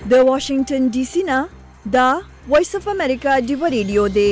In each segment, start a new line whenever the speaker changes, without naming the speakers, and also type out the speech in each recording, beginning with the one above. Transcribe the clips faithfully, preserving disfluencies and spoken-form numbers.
د واشنگټن ډي سي نه دا وایس اف امریکا دی ریډیو دی.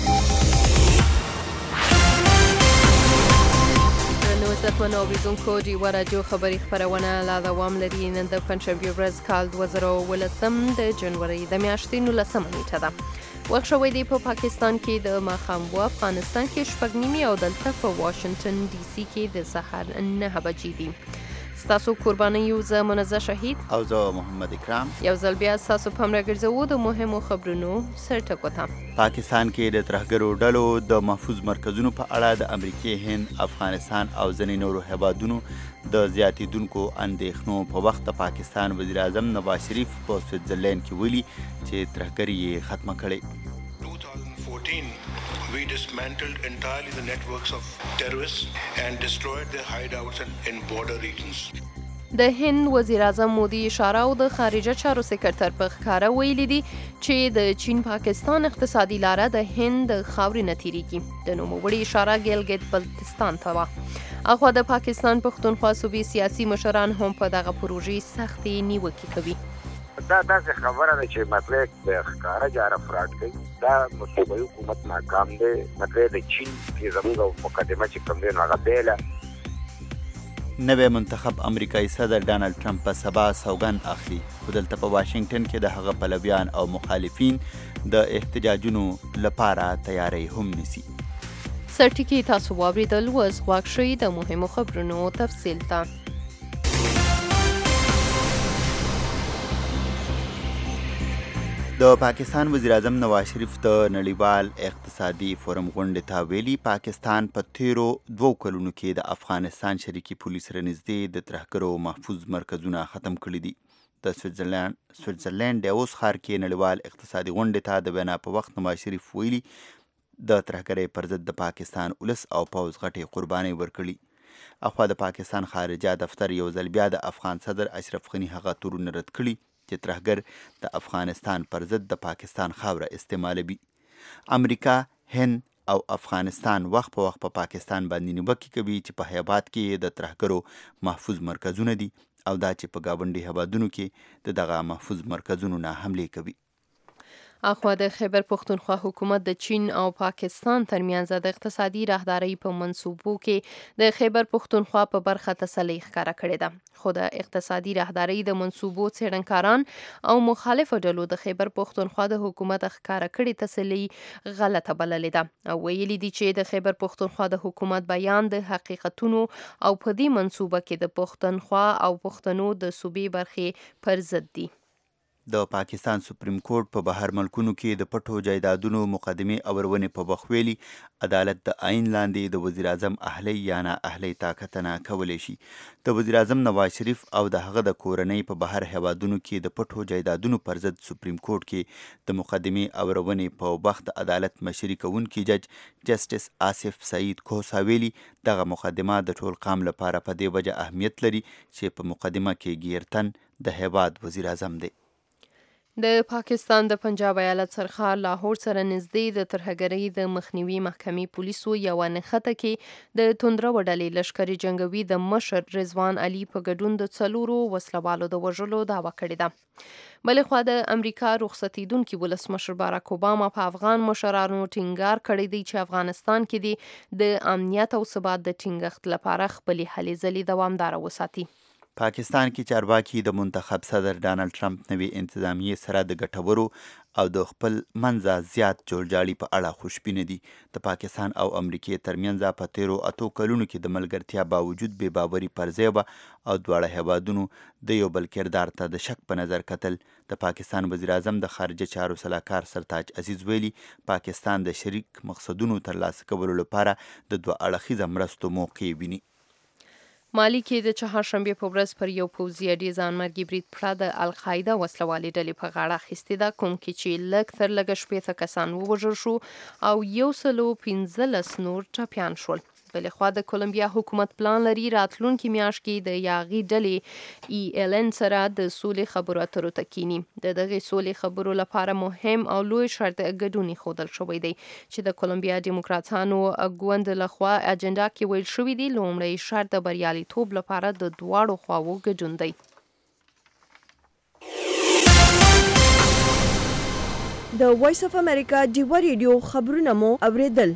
نو ستمنو اوریدونکو ډیوه راډیو خبري خپرونه لا دوام لري. نن د پنځشنبې ورځ کال دوه زره ولسم د جنوري د میاشتې نولسمه نیټه ده. وخت شوی دی په پاکستان کې د ماښام و افغانستان کې شپږ نیمې او دلته په واشنگټن ډي سي کې د سهار نهه بجې دي. ستاسو قرباني یو زه منزه شهید
او زه محمد اکرام
یو ځل بیا ستاسو په همراه ګرځو د مهمو خبرونو سرټکو ته.
پاکستان کې د ترهګرو ډلو د محفوظ مرکزونو په اړه د امریکای، هند، افغانستان او ځینې نورو هیوادونو د زیاتېدونکو اندېښنو په وخت د پاکستان وزیر اعظم نواز شریف په سویټزرلینډ کې ویلي چې ترهګري یې ختمه کړې.
twenty fourteen we dismantled entirely the networks of terrorists and destroyed their hideouts in border regions.
د هند وزیر اعظم مودي اشاره او د خارجه چارو سکرټر په ښکاره ویلي دي چې د چین پاکستان اقتصادي لاره د هند د خاورې نه تیریږي. د نوموړي اشاره ګیلګت بلتستان ته وه. اخوا د پاکستان پښتونخوا صوبې سیاسي مشران هم په دغه پروژې سختې نیوکې کوي.
دا داسې خبره ده چې مطلب د ښکاره جاره فراډ کوي. دا صوبایي حکومت ناکام دی. مطلب د چین کې زموږ مقدمه چې کوم دی نو هغه بیله.
نوی منتخب امریکایي صدر ډانلډ ټرمپ په سبا سوګند اخلي، خو دلته په واشنگټن کې د هغه پلویان او مخالفین د احتجاجونو لپاره تیاری هم نیسي.
سرټکی تاسو واوریدل، اوس غوږ شئ د مهمو خبرونو تفصیل ته.
د پاکستان وزیر اعظم نواز شریف د نړیوال اقتصادي فورم غونډې ته ویلي پاکستان په تیرو دوو کلونو کې د افغانستان شریکي پولې سره نږدې د ترهګرو محفوظ مرکزونه ختم کړي دي. د سویټزرلینډ سویټزرلینډ ډیووس ښار کې نړیوال اقتصادي غونډې ته د وینا په وخت نواز شریف ویلي د ترهګرۍ پر ضد د پاکستان ولس او پوځ غټې قربانۍ ورکړي. اخوا د پاکستان خارجه دفتر یو ځل بیا د افغان صدر اشرف غني هغه تورونه رد کړي چې ترهګر د افغانستان پر ضد د پاکستان خاوره استعمالوي. امریکا، هند او افغانستان وخت په وخت په پا پاکستان باندې نیوکې کوي چې په هیواد کې د ترهګرو محفوظ مرکزونه دي او دا چې په ګاونډي هیوادونو کې د دغه محفوظ مرکزونو نه حملې کوي.
اخوا د خیبر پښتونخوا حکومت د چین او پاکستان ترمنځ د اقتصادي راهدارۍ په منصوبو کې د خیبر پښتونخوا په برخه تسلي ښکاره کړې ده. خو د اقتصادي راهدارۍ د منصوبو څېړنکاران او مخالفو ډلو د خیبر پښتونخوا د حکومت ښکاره کړې تسلي غلطه بللې ده او ویلي دي چې د خیبر پښتونخوا د حکومت بیان د حقیقتونو او په دې منصوبه کې د پښتونخوا او پښتنو د صوبې برخې پر ضد دي.
د پاکستان سپریم کورټ په بهر ملکونو کې د پټو جایدادونو مقدمې اورونې په وخت ویلي عدالت د آئین لاندې د وزیر اعظم اهلی یا نه اهلی طاقتنه کولی شي. د وزیر اعظم نواز شریف او د هغه د کورنۍ په بهر هیوادونو کې د پټو جایدادونو پر ضد سپریم کورټ کې د مقدمې اورونې په وخت عدالت مشري کوونکي جج جسټس آصف سعید کوسا ویلي دغه مقدمه د ټول قام لپاره په دې وجه اهمیت لري چې په مقدمه کې ګیرتن د هیواد وزیر اعظم دی.
د پاکستان د پنجاب ایالت سرخار لاهور سره نږدې د ترهګرۍ د مخنیوي محکمې پولیسو یوه نښته کې د توندرو ډلې لشکري جنګوي د مشر رضوان علي په ګډون د څلورو وسلوالو د وژلو دعوه کړې ده. بلې خوا د امریکا رخصتېدونکي ولسمشر باراک اوباما په افغان مشرانو ټینګار کړی دی چې افغانستان کې دی د امنیت او ثبات د ټینګښت لپاره خپلې هلې ځلې دوامداره وساتي.
پاکستان کې چارواکي د منتخب صدر ډانلډ ټرمپ نوې انتظامیې سره د ګټورو او د خپل منځه زیات جوړجاړي په اړه خوشبینه دي. د پاکستان او امریکې ترمنځ په تیرو اتو کلونو کې د ملګرتیا باوجود بې باوري پر ځای وه او دواړه هیوادونو د یو بل کردار ته د شک په نظر کتل. د پاکستان وزیر اعظم د خارجه چارو سلاکار سرتاج عزیز ویلي پاکستان د شریک مقصدونو ترلاسه کولو لپاره د دوه اړخیزه مرستو موقع ویني.
مالي کې د چهارشنبې په ورځ پر یو پوځي اډې ځانمرګي برید پړه د القاعده وسلوالې ډلې په غاړه اخیستې ده، کوم کې چې لږ تر لږه شپېته کسان ووژل شو او یو سلو پنځلس نور ټپیان شول. بلې خوا د کولمبیا حکومت پلان لري راتلونکي میاشت کې د یاغي ډلې ای ایل ان سره د سولې خبرو اترو ته کینی. د دغې سولې خبرو لپاره مهم او لوی شرط ګډون ایښودل شوی دی چې د کولمبیا ډیموکراتانو ګوند لخوا اجنډا کې ویل شوی دی. لومړی شرط د بریالیتوب لپاره د دواړو خواوو ګډون دی.
د وایس اف امریکا ډیوا ریډیو خبرونه مو اوریدل.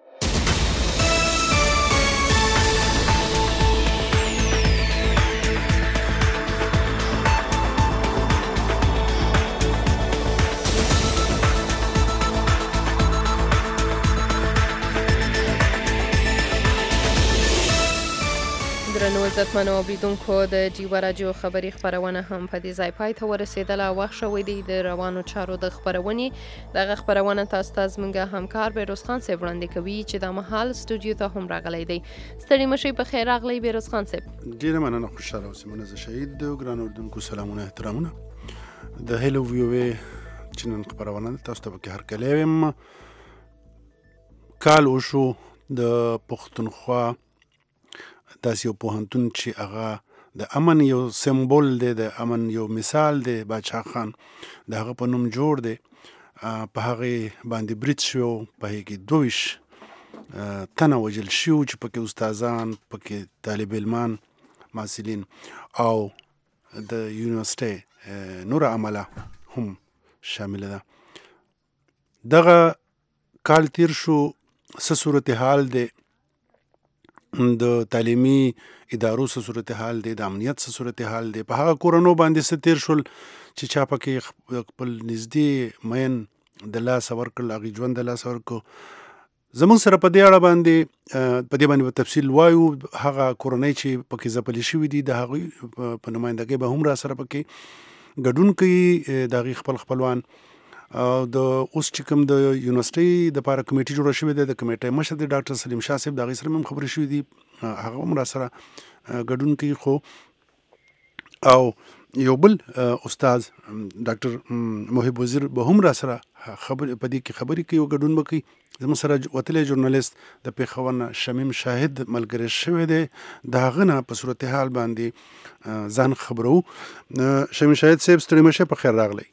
درنو عزتمنو اوریدونکو د ډیوا راډیو خبري خبرونه هم په دې ځای پای ته ورسېدله. وخت شوی دی د روانو چارو د خبرونې دغه خبرونه تاسو ته زموږ همکار بیروز خان صاحب وړاندې کوي چې د مهال سټوډیو ته هم راغلی دی. ستړي مشئ، په خیر راغلی بیروز خان صاحب.
ډیره مننه، خوشاله اوسئ. منزه شهید ګران اردوونکو، سلامونه احترامونه. د هیلو ویو چې نن خبرونه تاسو ته پکې هرکلی ویم. کال وشو د پښتونخوا داسې یو پوهنتون چې هغه د امن یو سمبول دی، د امن یو مثال دی، باچا خان د هغه په نوم جوړ دی. په هغې باندې برید شو، په هغې کې دوه ویشت تنه وژل شوي چې پکې استادان، پکې طالب علمان، محصلین او د یونیورسټۍ نوره عمله هم شامله ده. دغه کال تیر شو، څه صورتحال دی د تعلیمي ادارو، څه صورتحال دی د امنیت، څه صورتحال دی په هغه کورنو باندې څه تیر شول چې چا پکې خپل نږدې مین د لاسه ورکړل، هغې ژوند د لاسه ورکړو. زموږ سره په دې اړه باندې په دې باندې په تفصیل وایو. هغه کورنۍ چې پکې ځپلې شوي دي د هغوی په نمایندګۍ به هم را سره پکې ګډون کوي، د هغې خپل خپلوان. او د اوس چې کوم د یونیورسټۍ د پاره کمیټي جوړه شوې ده، د کمیټۍ مشر دی ډاکټر سلیم شاه صاحب، د هغې سره هم خبرې شوې دي، هغه هم را سره ګډون کوي. خو او یو بل استاد ډاکټر محب وزیر به هم را سره خبر په دې کې خبرې کوي او ګډون به کوي. زموږ سره وتلی ژورنالیست د پېښور نه شمیم شاهد ملګری شوی دی، د هغه نه په صورتحال باندې ځان خبرو. شمیم شاهد صاحب ستړي مشه، په خیر راغلی.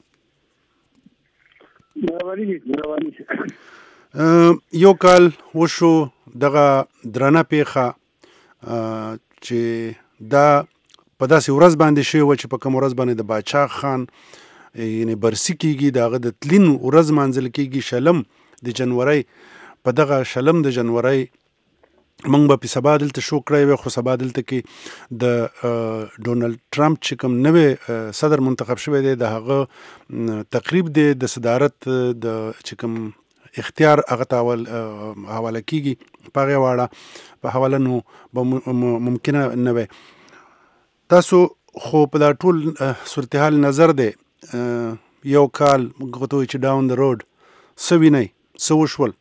یو کال وشو دغه درنه پیښه چې دا په داسې ورځ باندې شوې وه چې په کوم ورځ باندې د باچا خان یعنې برسي کېږي، د هغه د تلین ورځ مانځل کېږي، شلم د جنورۍ. په دغه شلم د جنورۍ موږ به په سبا دلته شو کړی وی، خو سبا دلته کې د ډونالډ ټرمپ چې کوم نوی صدر منتخب شوی دی د هغه تقریب دی، د صدارت د چې کوم اختیار هغه ته حواله کېږي په هغې واړه په حواله نو به ممکنه نه وی. تاسو خو په دا ټول صورتحال نظر دی یو کال موږ ته وایي چې ډاون د روډ څه وینئ، څه وشول؟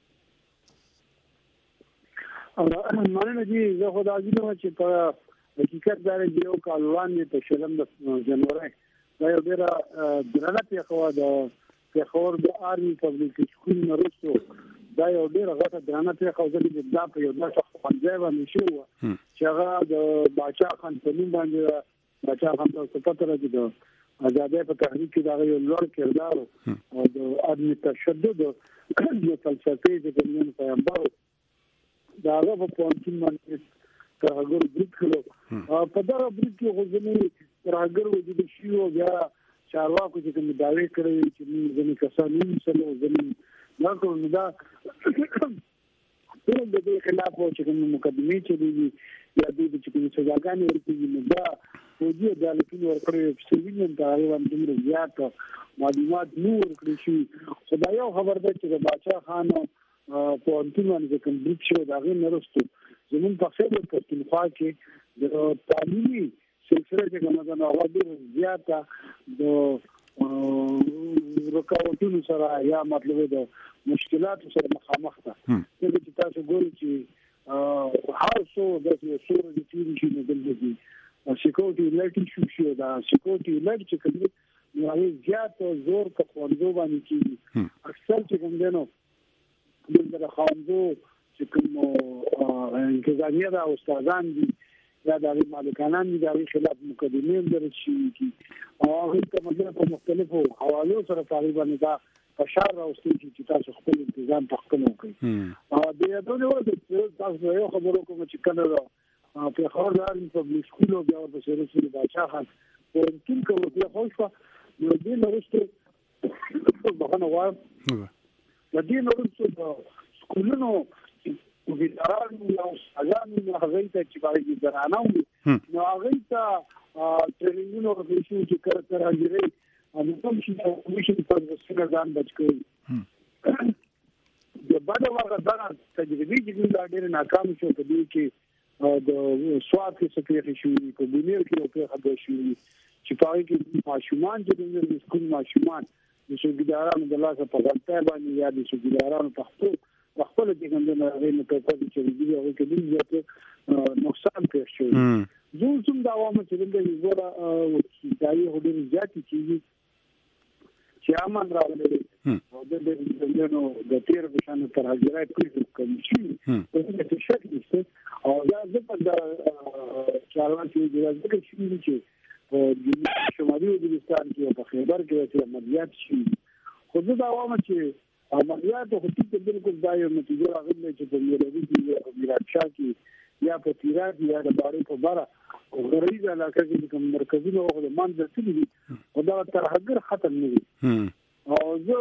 مننه جی. زه خو دا وینم چې په حقیقت دا دی یو کال وړاندې په شلم د جنورۍ دا یو ډېره درنه پیښه وه. د پېښور د آرمي پبلیک سکول نه وروستو دا یو ډېره غټه درنه پیښه وه. ځکه دا په یو داسې ښوونځی باندې شوې وه چې هغه د باچا خان په نوم باندې باچا خان ته ورته پته ده چې د ازادۍ په تحریک کې د هغه یو لوړ کردار او د عدم تشدد یو فلسفې چې کوم پیغمبر د هغه په پوهنتون باندې ترهګر برید کړو. په دغه برید کې خو زموږ ترهګر وجود شوي وو. بیا چارواکو چې کومې دعوې کړې چې موږ ځینې کسان ونیسلو، ځینې نه کړو، نو دا ټول د دې خلاف وو چې کومې مقدمې چلېږي یا دوی چې کومې سزاګانې ورکوي، نو دا فوجي عدالتونه ورکړی چې وینم د هغې باندې دومره زیات معلومات نه ورکړل شوي. خو دا یو خبر ده چې د باچا خان پوهنتون باندې کوم برید شوی د هغې نه وروستو زموږ په خیبر پښتونخوا کې د تعلیمي سلسله چې کومه ده نو هغه ډېره زیاته د رکاوټونو سره یا مطلب د مشکلاتو سره مخامخ ده. ځکه چې تاسو ګورئ چې هر څو داسې یو څو ورځې تېرې شي نو دلته کې سیکورټي لایټ ایشو شي. دا سیکورټي لایټ چې کوم نو هغې زیات زور په ښوونځو باندې کېږي. اکثر چې کوم دی نو دلته د ښوونځو چې کوم انتظامیه ده، استادان دي یا د هغې مالکانان دي، د هغې خلاف مقدمې هم درج شوي دي او هغوی ته مطلب په مختلفو حوالو سره په هغې باندې دا فشار راوستل شي چې تاسو خپل انتظام په خپله وکړئ. د یادونې وړ ده تاسو ته یو خبر وکړم چې کله د پېښور د آرمي پبلیک سکول او بیا ورپسې وروسته د باچا خان پوهنتون کې ورپېښه وشوه، نو دې نه وروسته بخنه غواړم د دې نورو د سکولونو وګړو او ځانونو هغه ته چې باندې درانه نو هغه ته ټرینینګونو ورکړي چې کار کار راځي او کوم چې کومشن پر څنګه ځان بچ کړي د باندې ورغه دا تجربې چې دا ډېر ناکام شو په دې کې د سواد کې سکري شي په بنیر کې او په هغه شي چې پای کې ماشومان چې د سکول ماشومان د شګدارانو د لاسه په غلطه باندې یا د شګدارانو په خپل خپل د ګندنه غوښنه په پاتې چې دی هغه کې ډېر زیات نقصان پېښ شو زه کوم دا وامه چې د وګړه دایي هډې زیات کیږي چې امن راغلی او د دې د تیر په شان تر هغه کوي کوم شي په دې کې شک نشته او دا د چارواکي چې راځي چې په شمالي وزیرستان کې په خیبر کې چې عملیات شي خو دا وامه چې عملیات خو ټیټ بالکل دا یو نتیجه راغلی چې په میراثي کې په میراث کې یا په تیرات یا د باري په بارا او غریب علاقه کې کوم مرکزي او د منځ ته دي او دا تر هغه ختم نه دي او زه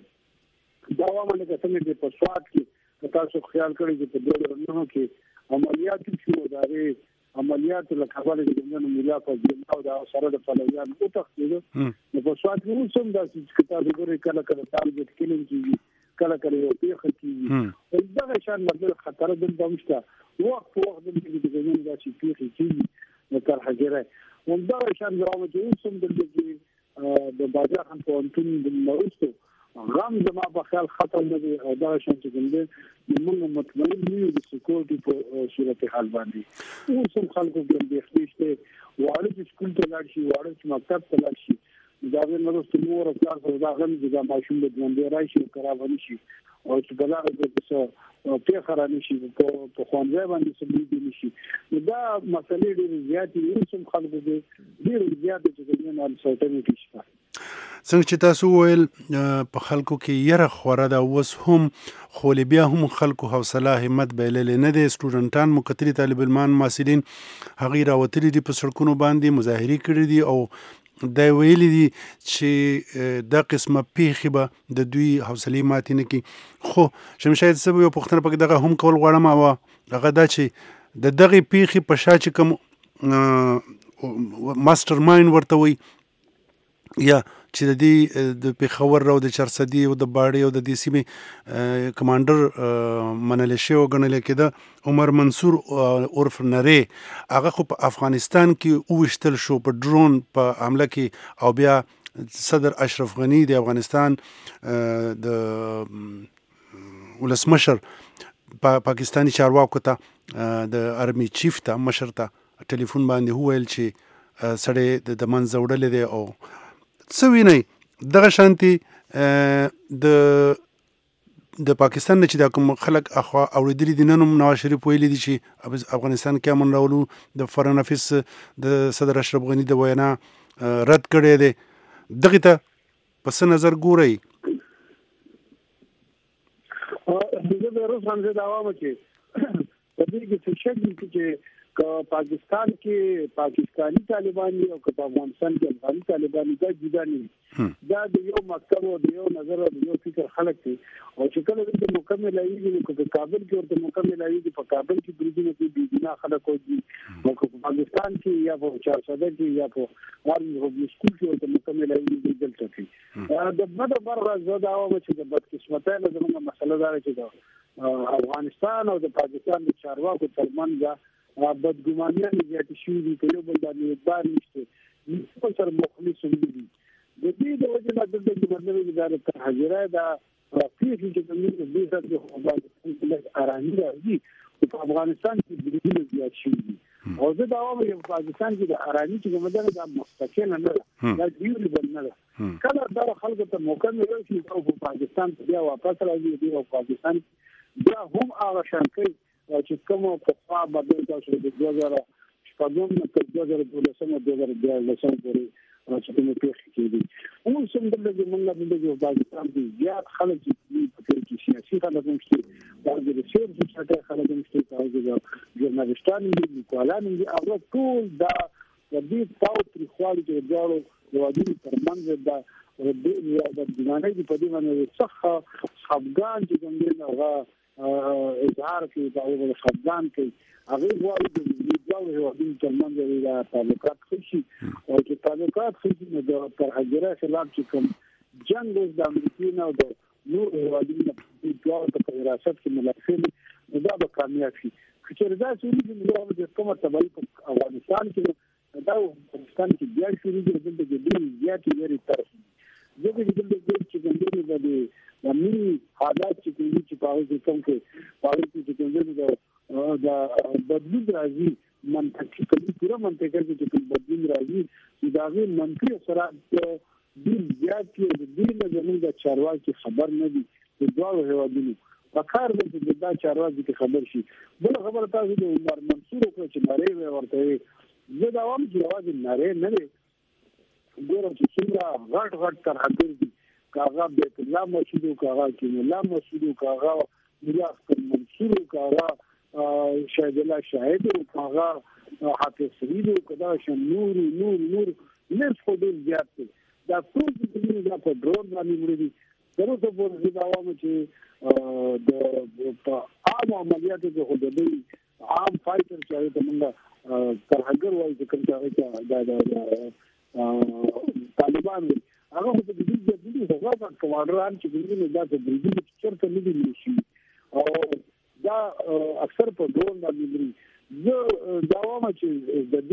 دا وامه چې څنګه په سواد کې تاسو خیال کړئ چې په دغه نوم کې عملیات شو دا لري عملیات له کابل د ګمنو ملا په ځای دا سره د فلویان او تخصیص نو په سواد کې هم دا چې کتاب ګوري کله کله طالب کېلم کیږي کله کله یو پیخ کیږي دا شان مطلب خطر د دمشته وخت وخت د دې د ګمنو دا چې پیخ کیږي نو تر هغه هم دا شان راوځي چې هم د دې د بازار هم په انتون د نوښتو غم زما په خیال ختم نه دی او دا شان چې څنګه موږ مطمئن یو د سکیورټي په صورت حال باندې اوس هم خلکو د اندېښنې واړه چې سکول ته لاړ شي واړه چې مکتب ته لاړ شي دا به نو د مور او پلار سره دا غم چې دا ماشوم د ژوند راشي او کرا شي او چې بلاره د څه په خرانه شي په خوانځي باندې سمې دي شي دا مسلې ډېر زیاتې اوس هم خلکو د ډېر زیاتې چې د نه ساتنې شي
څنګه چې تاسو ویل په خلکو کې یره خوره ده اوس هم خو بیا هم خلکو حوصله همت بایللې نه دي سټوډنټان مکتري طالب علمان محصلین هغې راوتلي دي په سړکونو باندې مظاهرې کړي دي او دا ویلي دي چې دا قسمه پیښې به د دوی حوصلې ماتې نه کړي خو شمشاید صاحب یو پوښتنه پکې دغه هم کول غواړم او هغه دا چې د دغې پیښې په شا چې کوم ماسټر مایند ورته وایي یا چې د دې د پیښور او د چرسدي او د باړې او د دې سیمې کمانډر منل شوی وګڼل کېده عمر منصور عرف نری هغه خو په افغانستان کې اوشتل شو په ډرون په حمله کې او بیا صدر اشرف غنی د افغانستان د ولسمشر پاکستانی چارواکو ته د آرمي چیف ته مشر ته ټلیفون باندې وویل چې سړی د منځه وړلی دی او څه وینئ دغه شانتي د د پاکستان نه چې دا کوم خلک اخوا اورېدلي دي نن هم نواز شریف ویلي دي چې افغانستان کې امن راولو د فارن افیس د صدر اشرف غني د وینا رد کړی دی دغې ته په څه نظر ګورئ
زه د روس باندې دا وایم چې په دې کې څه شک دی چې که پاکستان کې پاکستانی طالبان او که افغانستان کې افغاني طالبان دا جدا نه دا د یو مکتب او د یو نظر او د یو فکر خلک دي او چې کله د مکمل ایږي نو په کابل کې ورته مکمل ایږي په کابل کې بریدونه کې بيدینا خلک وږي او په پاکستان کې یا په چارسده کې یا په هر یو سکول کې ورته مکمل ایږي دلته کې د بده برغه زده او چې د بدقسمتۍ له زموږ مسله دا چې افغانستان او د پاکستان د چارواکو ترمنځ بدګمانیان زیاتې شوي دي په یو بل باندې اعتبار نشته خپل سره مخلص هم دي د دې د وجې نه دلته چې مطلب یې دا تر حاضره دا پیښې چې کومې د دې سره خو باندې ارامي راځي په افغانستان کې بریدونه زیات شوي دي او زه دا وایم چې پاکستان کې د ارامي چې کومه ده دا مستقل نه ده دا ډیوربل نه ده کله دا خلکو ته موقع ملوي چې په پاکستان بیا واپس راځي دی او پاکستان بیا هم هغه شان کوي چې کومه په خوا باندې تاسو د دوه زره شپږم تر دوه زره دولسم او دوه زره دیارلسم پورې چې کومه پیښې کېدې اوس هم دلته موږ د دې پاکستان کې زیات خلک چې په کې سیاسي خلک هم شته دا د ریسرچ چې خلک هم شته دا د ژورنالستان دي لیکوالان دي او ټول دا د دې تاو تر خوالي چې دا وادي ترمنځ دا د بدګمانۍ په دې باندې څخه خفګان چې کوم دی هغه اظهار کوي دا هغه خفګان کوي هغه وايي د دوه هیوادونو ترمنځ د تعلقات خوشي او چې تعلقات خوشي نو د ترهګرۍ خلاف چې کوم جنگ اوس د امریکا نه او د نور هیوادونو په دوه په ریاست کې ملاتړ دا به کامیاب شي چې دا چې د کومه تبعی په افغانستان کې دا افغانستان کې بیا شروع دي د دې زیاتې لري تر دغه د دې چې څنګه د د ملي حالات چې کوي چې په هغه کې کوم کې په هغه کې چې کوم د د بدلون راځي منطقي کلی پورا منطقه کې چې بدلون راځي چې دا غي منطقي اثرات د زیات کې د دې نه زموږ د چارواکي خبر نه دي د دوه هیوادونو وکړ د دا چارواکي کې خبر شي بل خبره تاسو د عمر منصور کو چې نړۍ ورته زه دا وایم چې اواز نړۍ نه دی ګورم چې څنګه غټ غټ ترهګر دي کاغه بیت الله مسجد کاغه کې الله مسجد کاغه ملاق منصور کاغه شاهد الله شاهد کاغه حافظ سعید کدا شنور نور نور نس خو دې زیات دي دا ټول دې دا په ډرون باندې مړي دي درو ته په دې دا وایم چې د په عام عملیاتو کې خو دې عام فایټر چې ته موږ ترهګر وایي چې کوم ځای دا دا طالبان هغه په دې کې د دې هغه په کمانډران چې دې نه دا د دې چرته نه دي نشي او دا اکثر په ډرون باندې مړي زه دا وایم چې د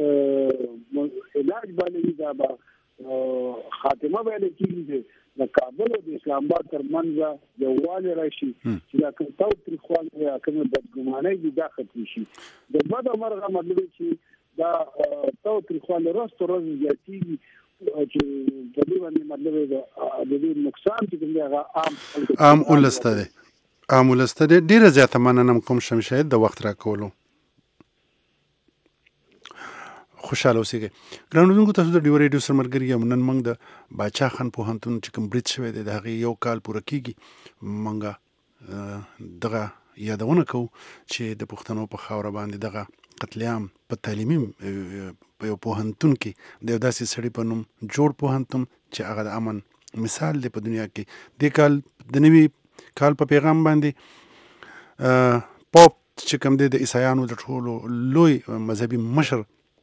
دې علاج باندې دا به خاتمه باندې کېږي د کابل او د اسلام آباد ترمنځ یو والی راشي چې دا کوم تاوتریخوالی یا کومه بدګمانۍ دي دا ختم شي د بد مرغه مطلب چې دا تاوتریخوالی ورځ تر ورځې زیاتېږي چې د دې باندې مطلب د دې نقصان چې کوم دی هغه عام
عام ولس ته دی عام ولس ته دی ډېره زیاته مننه کوم شمشاهد د وخت راکولو خوشاله اوسئ. ګرانو تاسو د ډیو ریډیو سره ملګري یو نن موږ د باچا خان پوهنتون چې کوم برید شوی دی د هغې یو کال پوره کېږي موږ دغه یادونه کوو چې د پښتنو په خاوره باندې دغه قتلیام په تعلیمي په یو پوهنتون کې د یو داسې سړي په نوم جوړ پوهنتون چې هغه د امن مثال دی په دنیا کې. دې کال د نوي کال په پیغام باندې پاپ چې کوم دی د عیسایانو د ټولو لوی مذهبي مشر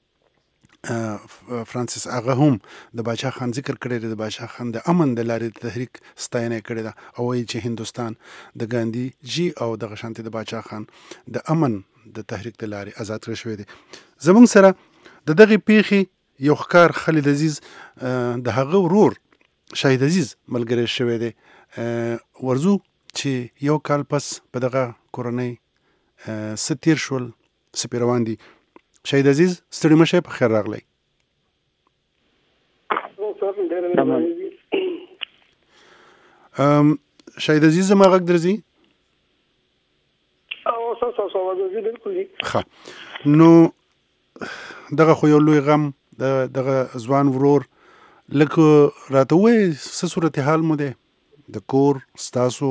فرانسیس هغه هم د باچا خان ذکر کړی دی د باچا خان د امن د لارې د تحریک ستاینه کړې ده او وایي چې هندوستان د ګاندي جی او دغه شانتي د باچا خان د امن د تحریک د لارې آزاد کړی شوی دی. زموږ سره د دغې پیښې یو ښکار خالد عزیز د هغه ورور شاهد عزیز ملګری شوی دی. ورځو چې یو کال پس په دغه کورنۍ څه تیر شول څه پې روان دي. شاهد عزیز ستړي مشه په خیر راغلی. ام شاهد عزیز زما غږ درځي؟
او تاسو سره ورځي بالکل.
ښه نو دغه خو یو لوی غم دغه ځوان ورور لکه راته وایي څه صورتحال مو دی د کور ستاسو؟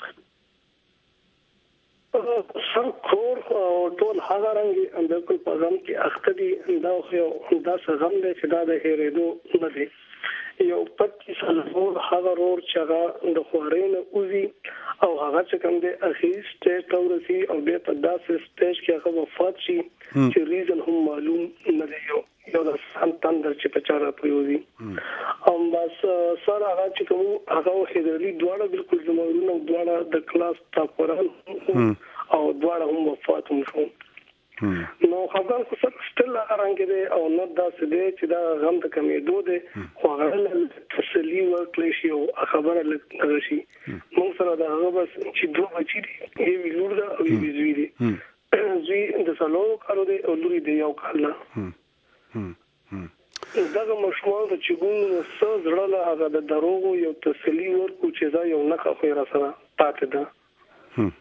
کور ټول هغه رنګ بالکل په غم کې اخته دي. دا خو دا څه غم دی چې دا د هېرېدو نه دی. یو پچیس سال هغه ورور چې هغه د خوارۍ نه وځي او هغه چې کوم دی اخیر سټیج ته ورسي او بیا په داسې سټیج کې هغه وفات شي چې ریزن هم معلوم نه دی. یو یو د سم تندر چې په چاره پریوزي او بس سره هغه چې کوم هغه هېرلي دواړه بالکل زموږ نو دواړه د کلاس ټاپران او دواړه هم وفات هم شو. نو خبر خو ستل رنګ دی او نو دا څه دی چې دا غم د کمیدو دی خو هغه تسلی ورکړي شي او خبره لږ شي. موږ سره دا هغه بس چې دوه بچی دي یو لور ده او یو زوی دی. زوی د څلورو کالو دی او لوري دی یو کال نه. دغه مشوار د چګونو څه زړه له هغه د دروغو یو تسلی ورکو چې دا یو نخښه خو را سره پاتې ده.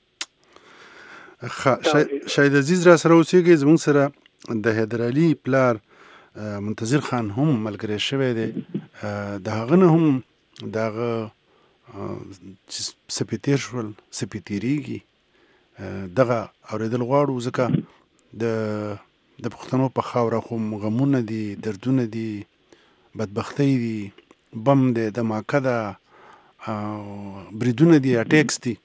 شاهد عزیز را سره اوسېږي. زموږ سره د حیدرعلي پلار منتظر خان هم ملګری شوی دی. د هغه نه هم د هغه څه پې تېر شول څه پې تېرېږي دغه اورېدل غواړو ځکه د د پښتنو په خاوره خو غمونه دي دردونه دي بدبختۍ دي بم دی دماکه ده بریدونه دي اټیکس دي.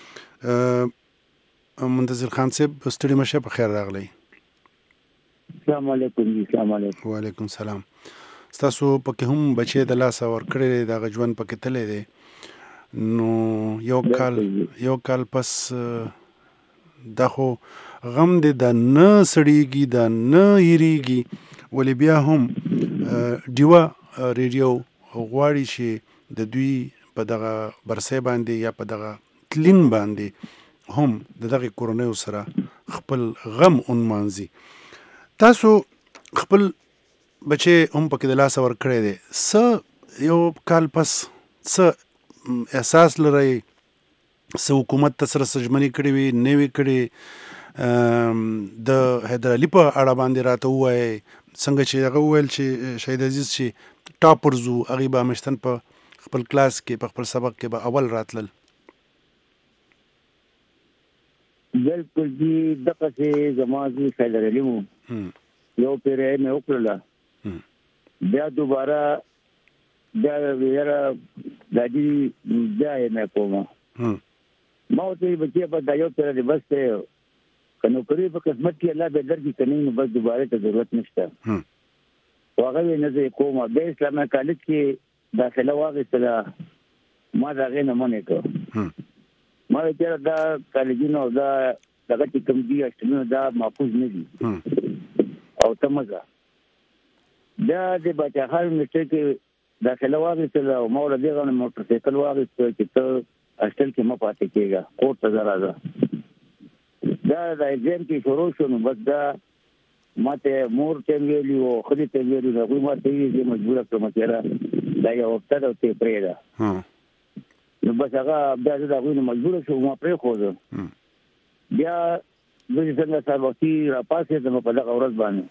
منتظر خان صاحب ستړي مشه په خیر راغلی.
السلام علیکم. السلام علیکم.
وعلیکم السلام. ستاسو پکې هم بچی د لاسه ورکړی دی دغه ژوند پکې تللی دی نو یو کال یو کال پس دا خو غم دی د نه سړیږي د نه هیریږي ولې بیا هم ډیوه ریډیو غواړي چې د دوی په دغه برسۍ باندې یا په دغه تلین باندې هم د دغه کورنیو سره خپل غم ونمانځي. تاسو خپل بچی هم پکې د لاسه ورکړی دی څه یو کال پس څه احساس لرئ څه حکومت ته سره سجمنې کړې وي نه وي کړې د حیدر علي په اړه باندې راته ووایئ څنګه چې هغه وویل چې شهید عزیز چې ټاپرز وو هغوی به همیشتن په خپل کلاس کې په خپل سبق کې به اول راتلل.
بلکل جی دغسې زما زوی حیدر علي وو یو پیری مې وکړله بیا دوباره بیا یاره دا دي بیا یې مې کومه ما ورته ویل بچیه بس دا یو پیری دی بس دی که نوکري په قسمت کې الله به درکړي که نه نو بس دوباره ته ضرورت نشته. خو هغه ویل نه زه یې کومه. بیا اسلامي کالج کې داخله واخیستله ما د هغې نه منې کړ. ما ویل چېرې دا کالجونه او دا دغه چې کوم دي هسټلونه دا محفوظ نه دي او ته مه ځه. بیا د باچا خان یونیورسټۍ کې داخله واخیستله او ما ورله دغه نه موټر سایکل واخیسته چې ته هسټل کې مه پاتې کېږه کور ته ځه راځه. دا د ایګزام کې شروع شو نو بس دا ما ته مور ته ویلي او ښځې ته ویلي هغوی ما ته ویلي زه مجبوره کړم چېره دا یو هفته ده او ته یې پرېږده نو بس هغه بیا زه د هغوی نه مجبوره شوم ما پرېښوده. بیا زه چې څنګه سهار وختي راپاڅېدم په دغه ورځ باندې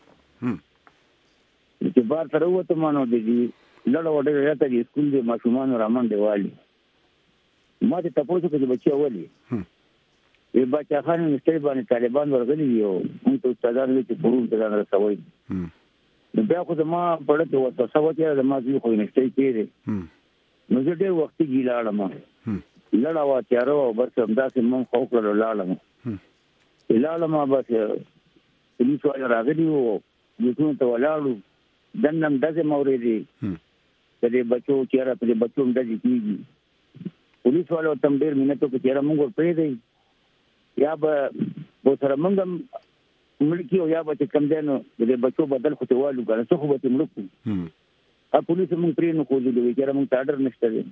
چې بار ته راووتم نو د لړه وډه زیاته د سکول د ماشومانو رامنډې والي ما ته تپوس وکړه چې بچیه ولې وی باچا خان یونیورسټۍ باندې طالبان ورغلي دي او موږ ته استادان وایي چې پرون ته ځان رسوئ نو بیا خو زما په زړه کې وسوسه وکړه زما زوی خو یونیورسټۍ کې دی نو زه ډېر وختي ګي لاړم لړه وه تیاره وه بس همداسې مونږ خو وکړل لاړم لاړم بس پولیس والا راغلي وو بوټونو ته ولاړو دننه هم ډزې مې اورېدې په دې بچو چېره په دې بچو هم ډزې کېږي. پولیس والا ورته هم ډېر منت وکړو چېره مونږ ور پرېږدئ یا به ورسره مونږ هم مړه کړي او یا به چې کوم دی نو د دې بچو بدل خو ته والو که نه څه خو به ترې مړه کړو. پولیسو مونږ پرې نه ښودلو وایي چېره مونږ ته اډر نشته دی.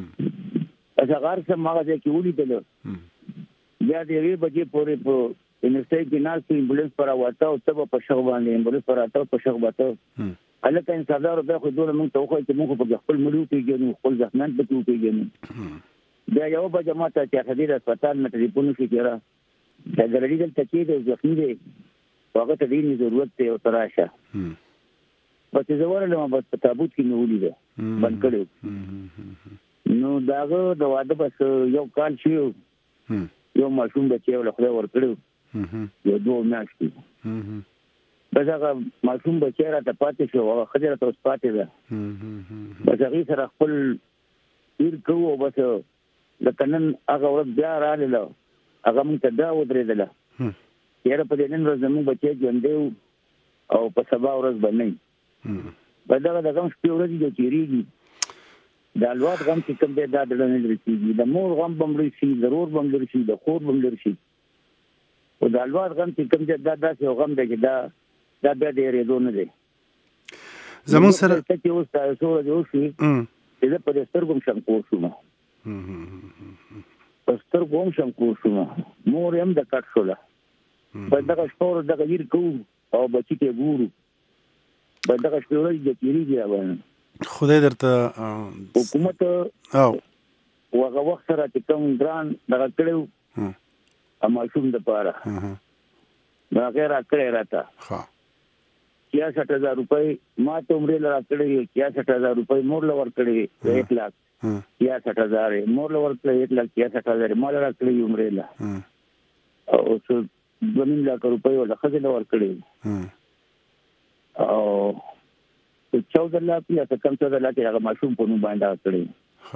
بس هغه هر څه هم هغه ځای کې ولیدله. بیا د یوې بجې پورې په یونیورسټۍ کې ناست وو امبولانس به راوته او ته به په شغ باندې امبولانس به راته په شغ به ته هلکه انصافدارو بیا خو دونه مونږ ته وښایي چې مونږ خو پکې خپل مړي وپېژنو خپل زخمیان پکې وپېژنو. بیا یوه بجه ما ته چارسدي د هسپتال نه ټلیفون وشو چې را حیدر علي دلته کې دی زخمي دی خو هغه ته د اینې ضرورت دی او ته راشه. بس چې زه ورغلم بس په تابوت کې مې ولیده بند کړی نو د هغه د واده بس یو کال شوی یو ماشوم بچی یې له خدای ورکړی یو دوه میاشتې بس هغه ماشوم بچی راته پاتې شو هغه ښځه راته اوس پاتې ده بس هغې سره خپل تیر کوو او بس لکه نن هغه ورځ بیا راغله هغه موږ ته دا ودرېدله یاره په دې نن ورځ زموږ بچی ژوندی و او په سبا ورځ به نه وي. بس دغه د غم شپې ورځې جو تېرېږي د الواد غم چې کوم دی دا د زړه نه لرې کېږي د مور غم به هم لرې شي د ورور به هم لرې شي د خور به هم لرې شي خو د الواد غم چې کوم دی دا داسې یو غم دی چې دا دا بیا د هېرېدو نه دی.
زموږ سره
چې اوس څو ورځې وشوې چې زه په دې سترګو هم شنکور شوم په سترګو هم شنکور شوم مور یې هم د کټ شوله په دغه شپه ورځ دغه هیر کوو او بچي ته ګورو په دغه شپې ورځې د تېرېږي هغه
خدای درته
حکومت او هغه وخت سره چې کوم ګران دغه کړی و ماشوم دپاره نو هغې راکړی راته چھیاسٹھ ہزار روپئے ما ته عمرې له راکړی چھیاسٹھ ہزار روپئے مور له ورکړی ایک لاک چھیاسٹھ ہزار مور له ورکړی ایک لاک چھیاسٹھ ہزار ما له راکړی عمرې له او څو دوه نیم لاکه روپۍ ورله ښځې له ورکړی او چودہ لاکھ یا کم چودہ لاکھ هغه ماشوم په نوم باندې کړی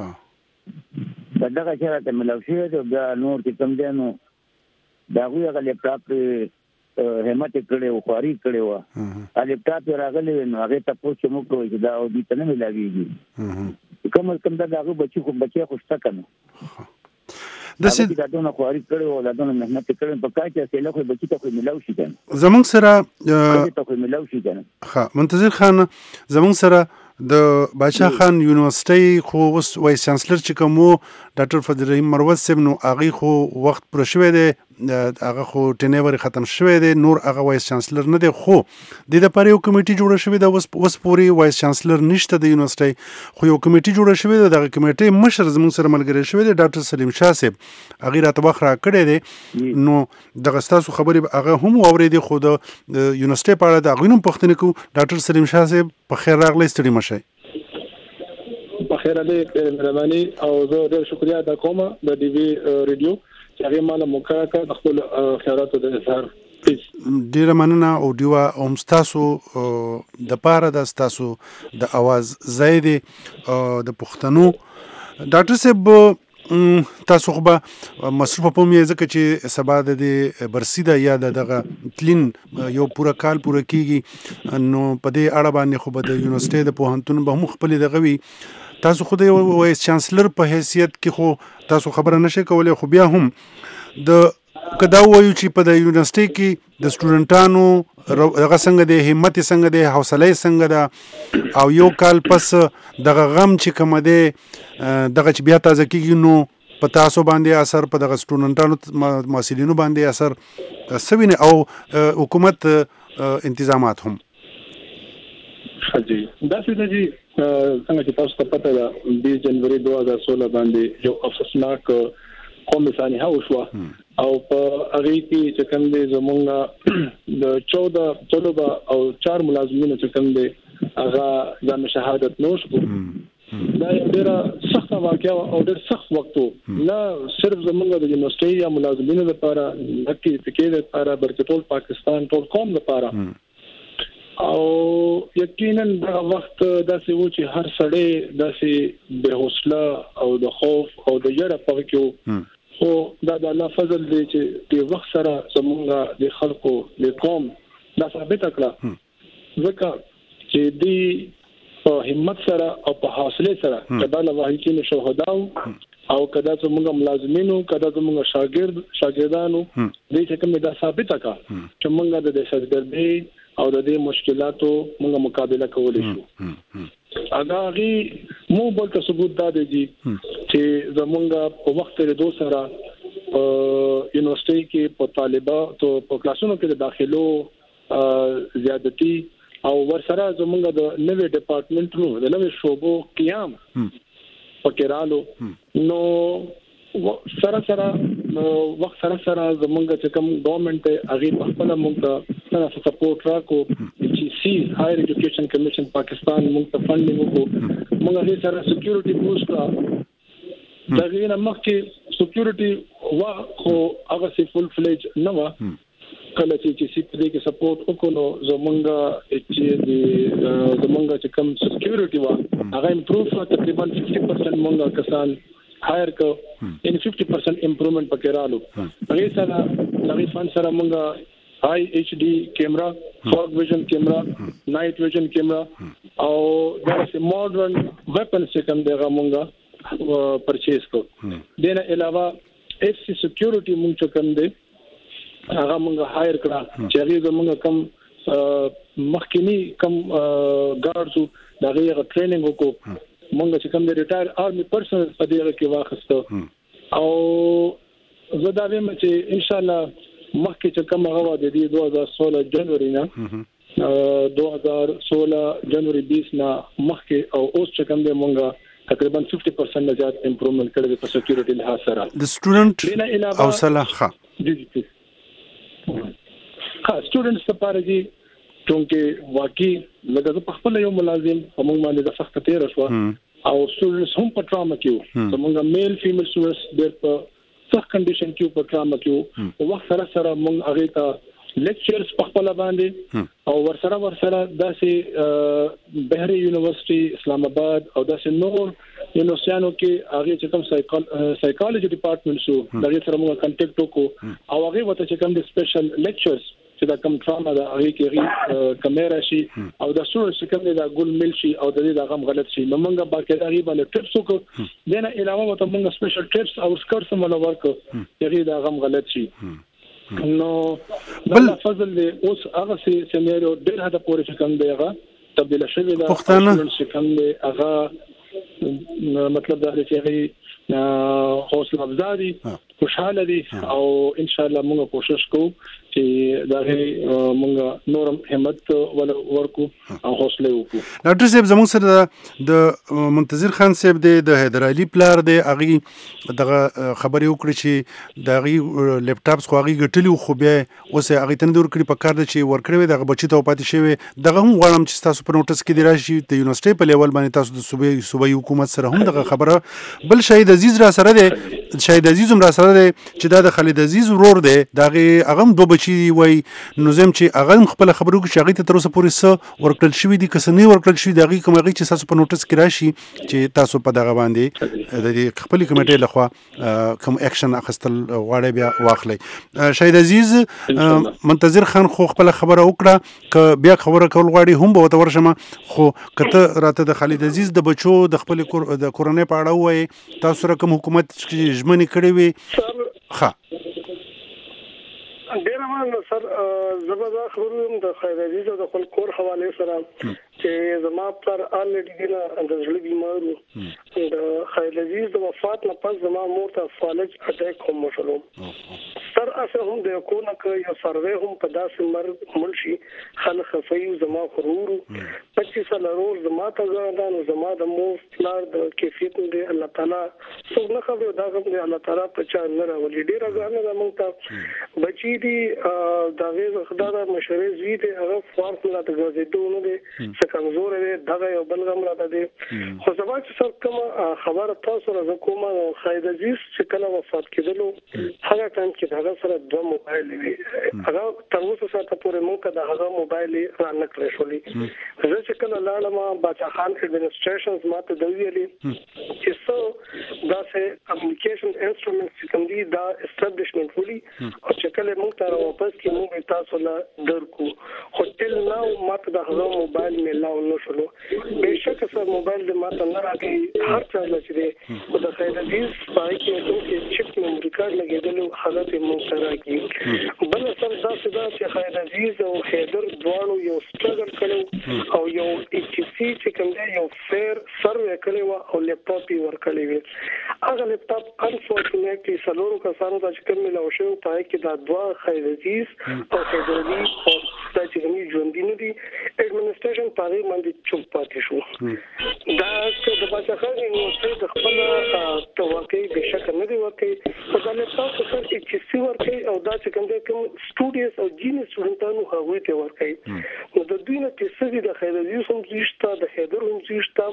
ها دا دغه چې راته ملو شي دا نور چې کم دی نو دا هغه هغه لپټاپ همت کړي او خواري کړي و ا لپټاپ راغلی نو هغه ته پوښتنه مو کوي چې دا او دې ته نه ملاويږي کوم کوم دا هغه بچي خو بچي خوشته کنه د سې دا دونه خواري کړي او دا دونه مهنت کړي په کار کې له خو بچي ته خو ملاوي شي کنه
زمونږ سره
ته خو ملاوي شي کنه
ها منتظر خان زمونږ سره د بادشاہ خان یونیورسيټي خو اوس وایس چانسلر چې کوم ډاکټر فضل رحیم مروت صاحب نو هغه خو وخت پر شوې دی هغه خو ټینیور ختم شوې دی نور هغه وایس چانسلر نه دی خو د لپاره یو کمیټي جوړه شوې ده اوس اوس پوری وایس چانسلر نشته د یونیورسيټي خو یو کمیټي جوړه شوې ده دغه کمیټي مشر زموږ سره ملګری شوې دی ډاکټر سلیم شاه صاحب هغه راته وخت را کړی دی نو دغه تاسو خبرې هغه هم اورېدي خو د یونیورسيټي په اړه د غوینم پښتنه کو ډاکټر سلیم شاه صاحب په خیر راغلی ستړي مشه
بخیر علي مهرباني او زه ډېر شکریا ادا کوم د ډي وي ریډیو چې هغه مال موقع کړ خپل خیراتو د اظهار
ډیره مننه او دیوا اوم تاسو د پاره د تاسو د اواز زید د پښتنو ډاکټر صاحب تاسو خو به مصرف په مې ځکه چې سبا د برسیده یا دغه تلین یو پورا کال پورا کیږي نو په دې اړه باندې خو به د یونیورسيټي د پوهنتون به مخبل دغوي تاسو خو د وایس چانسلر په حیثیت کې خو تاسو خبره نشئ کولای خو بیا هم د کدا وایو چې په د یونیورسيټي کې د سټوډنټانو هغه څنګه د همت څنګه د حوصله څنګه ده او یو کال پس دغه غم چې کوم ده دغه چې بیا تازه کیږي نو په تاسو باندې اثر په دغه سټوډنټانو محصلینو باندې اثر سوینه او حکومت انتظامات هم
حاجی دا څه دي څنګه چې تاسو ته پته ده بیس جنوري دوه هزار سولہ باندې یو افسوسناک قومي سانحه وشوه او په هغه کې چې کوم دي زمونږ د چودہ طلبه او چار ملازمینو چې کوم دي هغه د شهادت نوش کو دا ډېر سخت واقعا او ډېر سخت وخت نه صرف زمونږ د یونیورسيټي یا ملازمینو لپاره بلکې فکر لپاره بلکې ټول پاکستان ټول قوم لپاره او یقینا دا وخت داسې و چې هر سړی داسې بے حوصله او د خوف او د یره په کې خو دا د الله فضل دی چې د وخت سره زمونږ د خلکو د قوم دا ثابت کړه ځکه چې دی په همت سره او په حوصله سره کدا له واهیکین شهدا او کدا زمونږ ملازمینو کدا زمونږ شاګرد شاګردانو دې چې کوم دا ثابت کړه چې مونږ د دهشتګردۍ او د دې مشکلاتو موږ مقابله کولای شو اګاغي مو بل ته ثبوت دا دی چې زمونږ په وخت له دوه سره یونیورسيټي کې په طالبانو په کلاسونو کې د داخلو زیادتی او ورسره زمونږ د نوې ډپارټمنټونو د نوې شوبو قیام پکېرالو نو سره سره وخت سره سره زمونږ چې کوم ګورنمنت هغه په خپل موږ ته سپورټ راکو چې سی هایر ایجوکیشن کمیشن پاکستان موږ ته فنډینګ وکړو موږ هغه سره سکیورټي بوست کړه دا غوښنه مخکې سکیورټي وا خو هغه سي فل فلیج نه و کله چې سی په دې کې سپورټ وکړو زمونږ چې د زمونږ چې کوم سکیورټي وا هغه امپروف تقریبا پچاس پرسنټ موږ کسان هایر کو ان fifty percent امپروومنت پکې رالو هغه سره هغه فن سره موږ هاي ایچ ډي کیمرا فوګ ویژن کیمرا نایټ ویژن کیمرا او دغه ماډرن ویپنز چې کوم دغه موږ پرچیز کو دنه علاوه اف سی سکیورټي موږ کوم دی هغه موږ هایر کړه چې هغه موږ کم مخکینی کم ګارډز دغه ټریننګ وکړو مونږ چې کوم د ریټایر آرمي پرسنل په دې کې واخستو او زه دا وایم چې ان شاء الله مخکې چې کوم هغه د دې دوه هزار سولہ جنوري نه دوه هزار سولہ جنوري بیس نه مخکې او اوس چې کوم د مونږ تقریبا fifty percent زیات امپروومنت کړی په سکیورټي لحاظ سره د
سټوډنټ او صلاح
جی جی ها سټوډنټس لپاره دي چې واقعي لکه په خپل یو ملازم هم باندې د سخت تیر شو او سټوډنټس هم په ټراما کې زمونږ میل فیمیل سټوډنټس د په سخت کنډیشن کې په ټراما کې او وخت سره سره موږ هغه ته لیکچرز په خپل باندې او ورسره ورسره داسې بهري یونیورسيټي اسلام آباد او داسې نور یونیورسيانو کې هغه چې کوم سایکالوجي ډپارټمنټ شو دغه سره موږ کانټیکټ وکړو او هغه وته چې کوم د سپیشل لیکچرز چې دا کوم ټراما دا هغه کې کیمرا شي او د سټوډنټ چې کوم دا ګول مل شي او د دې دا غم غلط شي نو موږ باقاعده هغه باندې ټیپس وکړو دنه علاوه وته موږ سپیشل ټیپس او سکرټس هم ورکړو چې هغه دا غم غلط شي نو بل فضل له اوس هغه سيناريو ډېر هدا پورې چې کوم دی هغه تبدیل شوی دا چې کوم دی هغه مطلب دا چې هغه حوصله افزاري خوشاله دي او ان شاء الله موږ کوشش کوو چې دا موږ نورم همت ورکو او حوصله وکړو.
ډاکټر صاحب زموږ سره د منتظر خان صاحب د حیدر علي پلار دی هغه دغه خبرې وکړي چې دغه لپټاپ خو هغه ګټلی خو بیا اوس هغه تنه ور کړی په کار د چې ور کړی دغه بچی ته پاتې شوی دغه هم غواړم چې تاسو په نوټس کې دی راشي د یونیورسيټي په لیول باندې تاسو د صوبې صوبې حکومت سره هم دغه خبره بل شهید عزیز را سره دی شهید عزیز هم را سره دی چې دا د خالد عزیز ورور دی دغه هغه دو بچی وای نو زم چې هغه خپل خبرو کې شغې ته تر اوسه پورې څه ورکړل شوی دي کسنې ورکړل شوی دغه کوم هغه چې تاسو په نوټس کې راشي چې تاسو په دغه باندې د خپل کمیټې لخوا کوم اکشن اخستل غواړي بیا واخلي. شهید عزیز منتظر خان خو خپل خبره وکړه ک بیا خبره کول غواړي هم به ورشم خو کته راته د خالد عزیز د بچو د خپل د کورونې په اړه وای تاسو رقم حکومت ژمنې کړې وي ښه
ډیر مان سر زبردا خبروم د خیر عزیز او د خپل کور حواله سره چې زما پر الریډي نه د ژوند بیمارو د خیر عزیز د وفات نه پس زما مور ته فالج اٹیک هم وشلو سر اسه هم د کو نه ک یو سروې هم په داسې مر منشي خلک خفیو زما غرور پچیس سال روز زما ته ځان زما د مور پلار د کیفیت دی الله تعالی څو نه خبر دا کوم دی الله تعالی په چا نه راولي ډیر غانه د مونږ ته بچی دي دا غي خدای مشورې زی دي هغه فارق لا ته غوځېدو نه دي څه کمزور دي دغه یو بل غم را دي خو زما چې څو کوم خبر تاسو را کومه خالد عزیز چې کله وفات کېدلو هغه ټایم کې هغه سره دوه موبایل وي هغه تر اوسه سره پورې مونږ د هغه موبایل را نکړې شولې زه چې کله لاړم باچا خان ایڈمنسټریشنز ماته د ویلي چې څو دا سه کمیونیکیشن انسټرومنټس چې کوم دي دا اسټابلیشمنت ولي او چې کله موږ ته واپس کې موږ تاسو له درکو خو تل نو ماته د هغه موبایل ملاو نو شلو بهشکه سره موبایل د ماته نه راځي هر څه لچې خو د خیر عزیز پای کې ټول کې چپ میموري کارت لګیدلو حالت موږ سره کې بل سره دا سدا چې خیر عزیز او حیدر دوانو یو سټرګل کړو او یو ایچ سی چې کوم دی یو فیر سروې کړو او لپټاپ یې ورکړی وی هغه لپټاپ انفورچونټلی سلورو کسانو د چې کوم ملاو شو پای کې دا دوا خیر عزیز او خیدرلی او د چې ژوند دي دي ایڈمنسټریشن پاره باندې چوپ پاتې شو دا چې د باچا خان یونیورسيټي د خپل توقع بشک نه دی ورکړي په دغه تاسو سره چې سی ورکړي او دا چې کوم د کوم سټوډیوز او جینیس سټوډنټانو هغه ته ورکړي نو د دوی نه چې د خیر عزیز هم زیشته د حیدر هم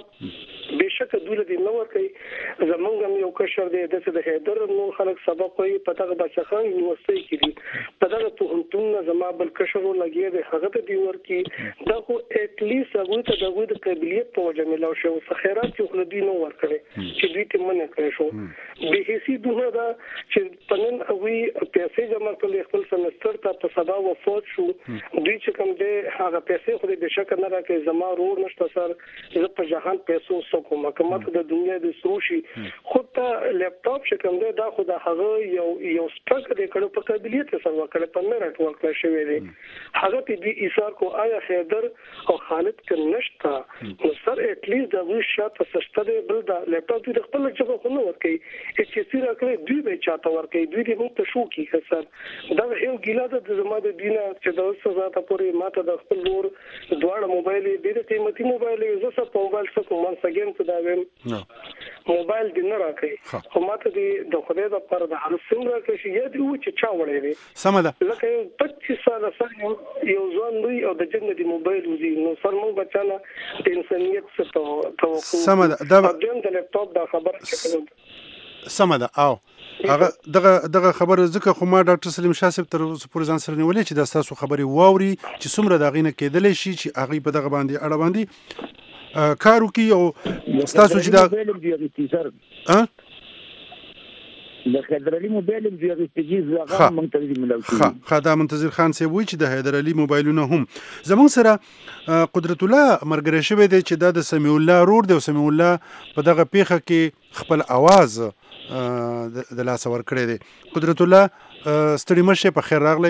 زیشته بشک دوی له نه ورکړي زمونږ هم یو کشر دی د حیدر نو خلک سبق کوي په دغه باچا خان یونیورسيټي کې دي په دغه پوهنتون زما بل کشرو لګي دی هغه ته دی ورکی دا خو اټ لیست هغه ته دغه د قابلیت په وجه ملاو شو خیرات چې خلدي نو ورکړي چې دوی ته منع کړی شو به هیڅ دغه دا چې پنن هغه پیسې جمع کړل خپل سمستر ته په سبا وفات شو دوی چې کوم دی هغه پیسې خو دې بشک نه راکې زما رور نشته سر زه په جهان پیسو سکو مکمت د دنیا د سروشي خو ته لپټاپ چې کوم دی دا خو د هغه یو یو سټک دې کړو په قابلیت سره وکړه په میرټ ورکړل شوی دی هغه په دې ایثار کو آیا حیدر او خالد کې نشتا نو سر اټ لیست د وی شاته سسته دی بل دا لپټاپ دې خپل څه خو نه ورکړي چې سی راکړي دوی به چاته ورکړي دوی دې موږ ته شو کی سر دا یو ګیلا د زما د دینه چې د اوسه ذاته پورې ماته د خپل لور دواړه موبایل دې قیمتي موبایل زه څه په موبایل څه کوم سګم څه دا ویم موبایل دې نه راکړي خو ماته دې د خدای د پر د هر سم راکړي چې یا دې و چې چا وړي وي
سم ده
لکه پچیس سال سره یو ځوان دوی او د جنت موبایل وزي نو سر مو بچاله د انسانيت څخه توقع
سم ده دا
د لپټاپ دا خبره چې
سم ده او هغه دغه دغه خبره ځکه خو ما ډاکټر سلیم شاه صاحب تر اوسه پورې ځان سره نیولې چې دا ستاسو خبرې واوري چې څومره د هغې نه کېدلی شي چې هغې په دغه باندې اړه باندې کار وکړي او ستاسو چې دا
د حیدرعلي موبایل هم دوی اخیستي دي هغه هم موږ ته دي ملاو شوي
ښه دا منتظر خان صاحب وایي چې د حیدرعلي موبایلونه هم زموږ سره قدرت الله ملګری شوی دی چې دا د سمیع الله رور دی او سمیع الله په دغه پیښه کې خپل اواز د لاسه ورکړی دی. قدرت الله ستړي مه شئ، په خیر راغلی.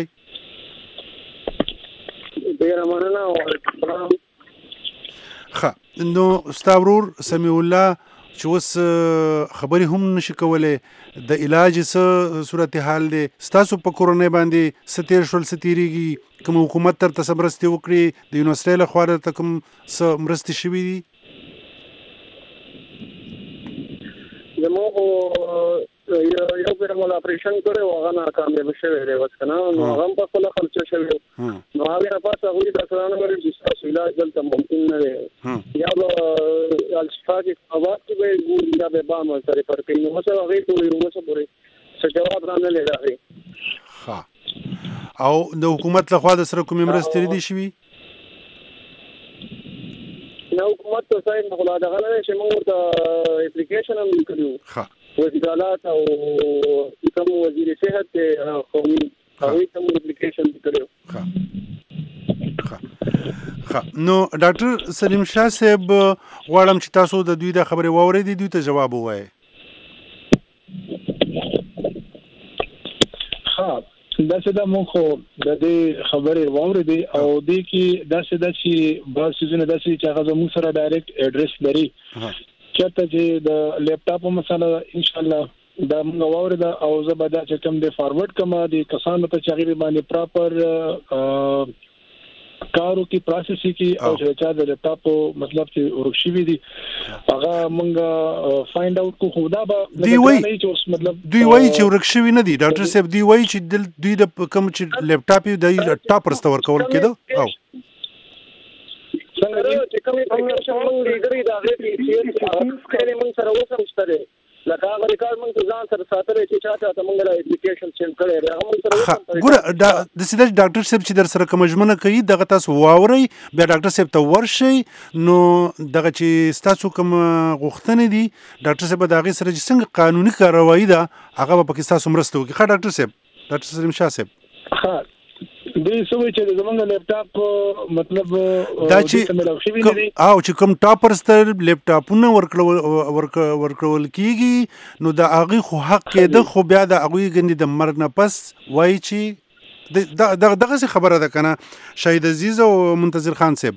ډېره مننه.
ښه نو ستا ورور سمیع الله چې اوس خبرې هم نشي کولی، د علاج څه صورتحال دی؟ ستاسو په کورنۍ باندې څه تېر شول، څه تېرېږي؟ کوم حکومت درته څه مرستې وکړي؟ د یونیورسټۍ لخوا درته کوم څه مرستې شوي دي؟
زموږ یو پېره مو اپریشن کړی و، هغه ناکامیابه شوی دی اوس که نه، نو هغه هم په خپله خرچه شوی و. نو هغې نه پس هغوی ډاکټرانو ویل چې ستاسو علاج دلته ممکن نه دی، یا به الشفا کې آباد کې به یې ګوري یا به بام ورته ریفر کوي. نو اوس هغې پورې اوسه پورې څه جواب رانغلی د هغې.
ښه او د حکومت لخوا د سره کومې مرستې نه دي شوي؟
نه حکومت ته صاحب خو لا دغه نه دی چې موږ ورته اپلیکیشن هم لیکلي وو، وزیر اعلی او کوم وزیر صحت قومي هغوی ته موږ اپلیکیشن لیکلی وو.
ښه نو ډاکټر سلیم شاه صاحب غواړم چې تاسو د دوی دا خبرې واورېدې، دوی ته جواب ووایئ.
ها داسې دا موږ خو د دې خبرې واورېدې او دې کې داسې ده چې بعض څیزونه داسې چې هغه زموږ سره ډایرکټ اډرس لري، چېرته چې د لیپټاپ مسله انشاءالله دا موږ واورېده او زه به دا چې کوم دی فارورډ کړم د کسانو ته چې هغې باندې پراپر کارو کې پروسس کې او چې چا د لیپټاپ مطلب چې ورک شوي دي هغه موږ فایند اوټ کو. خو دا به
دوی وایي مطلب دوی وایي چې ورک شوي نه دي ډاکټر صاحب، دوی وایي چې دوی د کوم چې لیپټاپ یې د ټاپرز ته ورکول کېده او
څنګه چې کومې اپلیکیشن موږ لیدلې د هغې کې موږ سره اوس هم شته دی، لکه هغه ریکارډ موږ ځان سره ساتلی چې چا چاته موږ له اپلیکیشن سینډ کړی دی هغه موږ سره اوس هم.
ګوره داسې ده چې ډاکټر صاحب چې در سره کومه ژمنه کوي دغه تاسو واورئ، بیا ډاکټر صاحب ته ورشئ، نو دغه چې ستاسو کوم غوښتنې دي ډاکټر صاحب به د هغې سره چې څنګه قانوني کاروایي ده هغه به پکې ستاسو مرسته وکړي. ښه ډاکټر صاحب، ډاکټر سلیم شاه صاحب.
ښه دوی څه وایي چې زموږ لیپټاپ مطلب
دا چې او چې کوم ټاپرز ته لیپټاپونه ورکول کېږي نو د هغې خو حق کېده، خو بیا د هغوی ګنې د مرګ نه پس وایي چې دغسې خبره ده که نه شهید عزیز او منتظر خان صاحب؟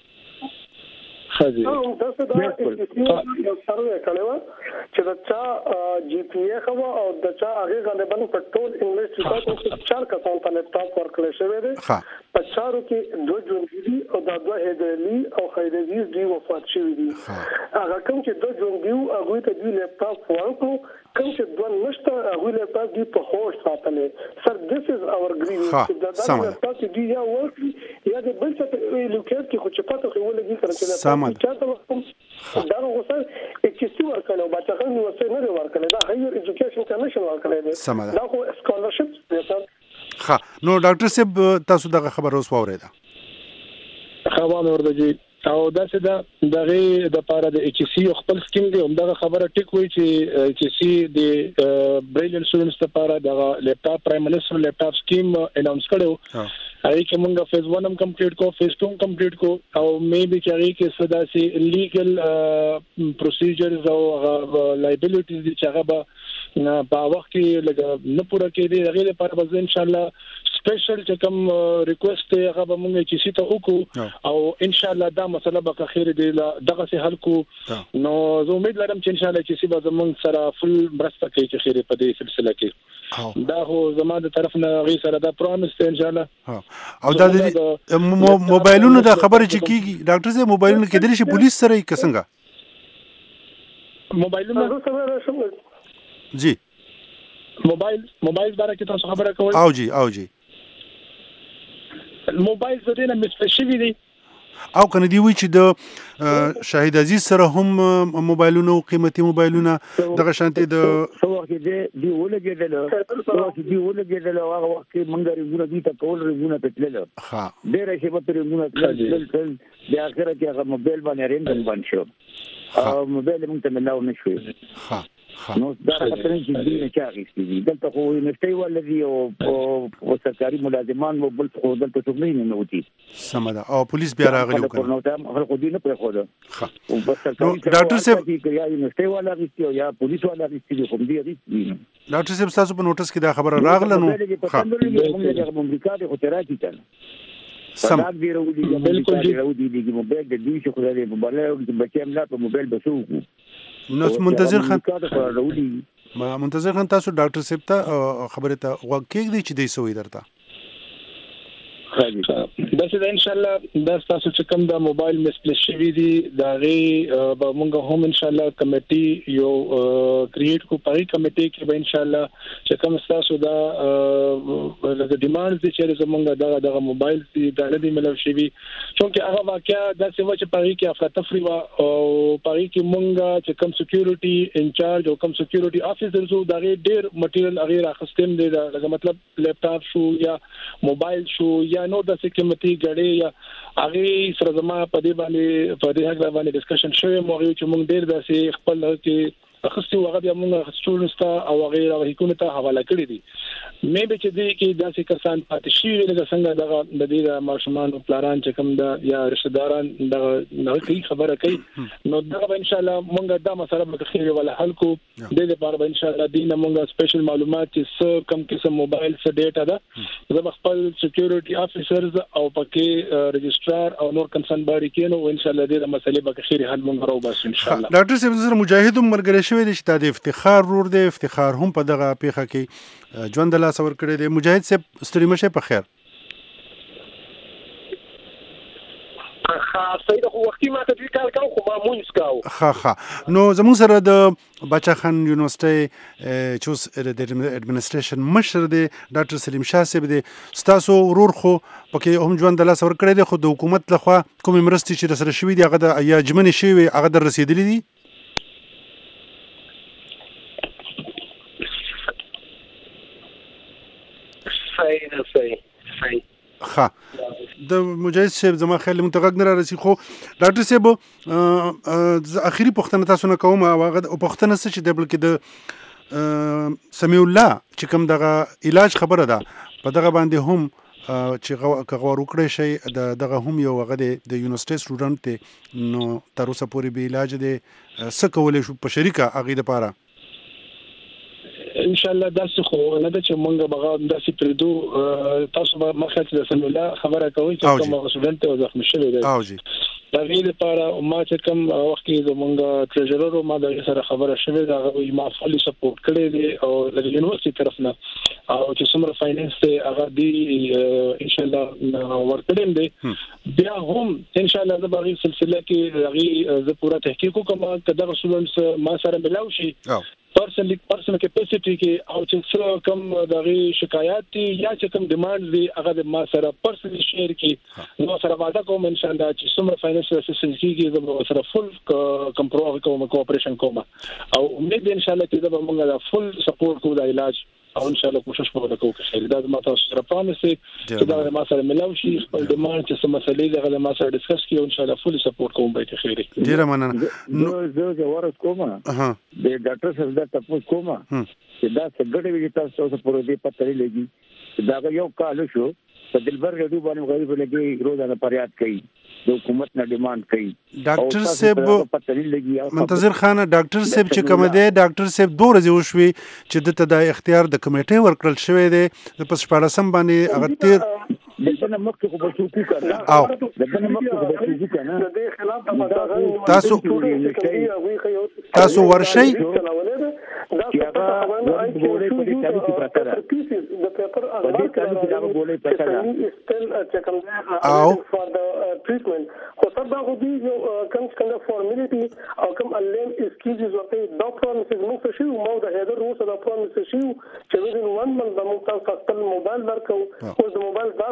تاسو دا یو سروې کړی وه چې د چا جی پی ای ښه وه او د چا هغې غالبا په ټول انګلیس کې چار کسانو ته لیپټاپ ورکړی شوی دی، په چارو کې دوه ژوندي دي او دا دوه حیدرعلي او خیر عزیز دوی وفات شوي دي. هغه کوم چې دوه ژوندي وو هغوی ته دوی لیپټاپ ورکړو، کوم چې دوه نشته هغوی لیپټاپ دوی په هوش ساتلی. سر دس از اور ګریوینس چې دا لیپټاپ چې دوی یا ورکړي یا د بل څه په لوکیټ کې خو چې پته خو ولګي سره چې لیپټاپ چاته ورکړم دا خو سر اکسي ورکړی او بچه هم یونیورسټۍ نه دی ورکړی، دا هایر ایجوکیشن کمیشن ورکړی دی، دا خو سکالرشپ دی.
ښه نو ډاکټر صاحب تاسو دغه خبره اوس واورېده؟
ښه واورېده جي. او داسې ده د هغې دپاره د ایچ سی یو خپل سکیم دی، همدغه خبره ټیک وایي چې ایچ سی د بریلینټ سټوډنټس دپاره دغه لیپټاپ پرایم منسټر لیپټاپ سکیم اناونس کړی و. هغې کې موږ فیز ون هم کمپلیټ کو، فیز ټو هم کمپلیټ کو او مې بي چې هغې کې څه داسې لیګل پروسیجرز او هغه لایبلیټیز دي چې هغه به په وخت کې لږ نه پوره کېدي، هغې لپاره به زه انشاءالله سپیشل چې کوم ریکوست دی هغه به موږ ایچ سی ته وکړو او انشاءالله دا مسله به که خیر دی دغسې حل کړو. نو زه امید لرم چې انشاءالله ایچ سی به زموږ سره فل مرسته کوي چې خیر په دې سلسله کې. دا خو زما د طرف نه هغې سره دا پرومس دی انشاءالله.
او دا د موبایلونو دا خبره چې کېږي ډاکټر صاحب موبایلونه کېدلی شي پولیس سره یې که څنګه؟
موبایلونه
جی
موبایل موبایل باره کې تاسو خبره کوئ؟
او جی او جی
موبایل زه دې نه مسفه شوي دي
او کنه دی وی چې د شاهد عزیز سره هم موبایلونه او قیمتي موبایلونه دغه شانتي د
څو وخت دی دی ولګېدل څو وخت دی ولګېدل هغه وخت کې مونږ ریګونه دي ته کول ریګونه پټلل
ها
ډېر شي په ریګونه تل د اخر کې هغه موبایل باندې رینډم باندې شو او موبایل مونږ ته ملاو نشو
ها
نو دا خاطر چې دې نه چاغېستي دي دلته خو نشته ولدي او او سرکاري ملازمان مو بل خو دلته څوک نه نوتی
سمدا او پولیس بیا راغلی
وکړه نو ته هر خو دې نه پرې خو ده
ها
او بس سرکاري
ډاکټر صاحب
یا نشته ولا غوستي یا پولیس ولا غوستي خو دې غوستي
ډاکټر صاحب تاسو په نوټس کې دا خبره راغله نو
ها موږ د امریکا د هوتراتی ته
سم
بالکل دی راودي دي موبایل د دوی څخه د موبایل د بچیم لا په موبایل بسو
نو منتظر خان ما منتظر خان تاسو ډاکټر صاحب ته خبره ته وکړئ چې دی سوې درته
دا چې ان شاء الله دا تاسو چې کوم د موبایل مسپلیس شوی دي دا غي به موږ هم ان شاء الله کمیټي یو کریټ کو پای کمیټي کې به ان شاء الله چې کوم تاسو دا د ډیماندز چې زمونږ دا د موبایل د لدی ملو شوی چې هغه واقعیا د سیمه چې پای کې افراتفری وا او پای کې موږ چې کوم سکیورټي انچارج او کوم سکیورټي افیسر زو دا غي ډیر مټیریل هغه راخستم دي دا مطلب لیپټاپ شو یا موبایل شو یا نو د سکیورټي غړي یا هغه سره زما په دې باندې په دې هغه باندې ډسکشن شوی مو چې موږ ډیر داسې خپل کې اخستي هغه بیا موږ سټوډنټس ته او غیر حکومت ته حواله کړی دي مې به چې دې کې داسې کسان پاتې شي لکه څنګه دغه د دې ماشومان او پلاران چې کوم د یا رشتہ داران دغه نه کوي خبره کوي نو دا به ان شاء الله موږ دا مسله به خیر ولا حل کو د دې لپاره به ان شاء الله دینه موږ سپیشل معلومات چې کم قسم موبایل څخه ډیټا ده زه خپل سکیورټي افیسرز او پکې رجسترار او نور کنسرن باندې کینو ان شاء الله دې مسلې به خیر حل موږ راو بس ان شاء الله
ډاکټر صاحب زره مجاهد مرګره شوی دی چې د افتخار رور دی افتخار هم په دغه پیخه کې ژوند لا سور کړی دی مجاهد صاحب ستړي مشه په خیر
خاصه د وختي ما ته کار کاو خو ما مونږ کاو
ها ها نو زموږ سره د بچاخان یونیورسيټي چوس د اډمنستریشن مشر دی ډاکټر سلیم شاه صاحب دی ستاسو ورور خو پکې هم ژوند لا سور کړی دی خو د حکومت لخوا کوم مرستې چې سره شوې دي هغه د یا جمنې شوی هغه در رسیدلې دي
صحیح صحیح صحیح
ها د مجاهد صاحب زما خیال متغږ نه راسي خو ډاکټر صاحب اخیری پوښتنه تاسو نه کوم او هغه پوښتنه څه چې د بلکې د سمیع الله چې کوم دغه علاج خبره ده په دغه باندې هم چې غوړ وکړی شي دغه هم یو هغه د یونیورسيټي سټوډنټ ته نو تر اوسه پورې به علاج دي څه کولای شو په شریکه هغه لپاره
ان شاء الله داسې خو نه ده چې مونږ به داسې پردو تاسو به مخکې د سم الله خبره کوي چې کوم سټوډنټ او زخمی شوی دی
او جی
دا ویل لپاره ما چې کوم وخت کې زمونږ ټریجرر او ما د سره خبره شوی دا غوي ما فعلی سپورټ کړی دی او د یونیورسيټي طرف نه او چې څومره فاینانس ته هغه دی ان شاء الله ورکړم دی بیا هم ان شاء الله د باغی سلسله کې هغه زه پورا تحقیق کوم کدا سټوډنټس ما سره ملاوي شي پرسنلی پرسنل کیپاسټی کې او چې څو کم دغه شکایات دي یا چې کوم ډیمانډز دي هغه د ما سره پرسنلی شیر کې نو سره وعده کوم ان شاء الله چې څومره فاینانشل اسسټنس کیږي زه سره فل کمپروو کوم کوآپریشن کوم او امید ان شاء الله چې دا موږ دا فل سپورټ کوو د علاج او ان شاء الله کوشش وکړو چې دا د ماته سره پامسي چې دا ما سره ملاوي شي خپل ډیمانډ چې څه مسلې دغه ما سره ډیسکس کیو ان شاء الله فل سپورټ کوم به خیر
ډیره مننه
نو زه زه ورس کوم
ها
د ډاکټر صاحب دا تاسو کوم چې دا څنګه ویل تاسو په دې پته لګي دا یو کال شو په دلبر غډو باندې غریب لګي روزانه فریاد کوي د حکومت نه ډیماند کوي
ډاکټر صاحب منتظر خان ډاکټر صاحب چې کوم دی ډاکټر صاحب دوه ورځې وشوي چې د تدای اختیار د کمیټې ورکړل شوی دی د پس شپږم باندې هغه تیر
دغه مخکې خو به څوک کنه
او
دغه مخکې خو به څوک کنه
د دې خلاف د
تاسو تاسو ورشي
دا څه خبره
بولې په دې تاریخ کې پراته ده
د پیپر
په دې تاریخ کې دا بولې پراته ده
چې کوم
او
فار د ټریټمنټ خو څه دا خو دی یو کوم څنګه فارمیلیټي او کوم الیم اسکیزز ورته دا پرومیسز موږ څه شو مو د هدر روسه دا پرومیسز شو چې وین وان من د موږ تاسو خپل موبایل ورکو او د موبایل دا خبره شو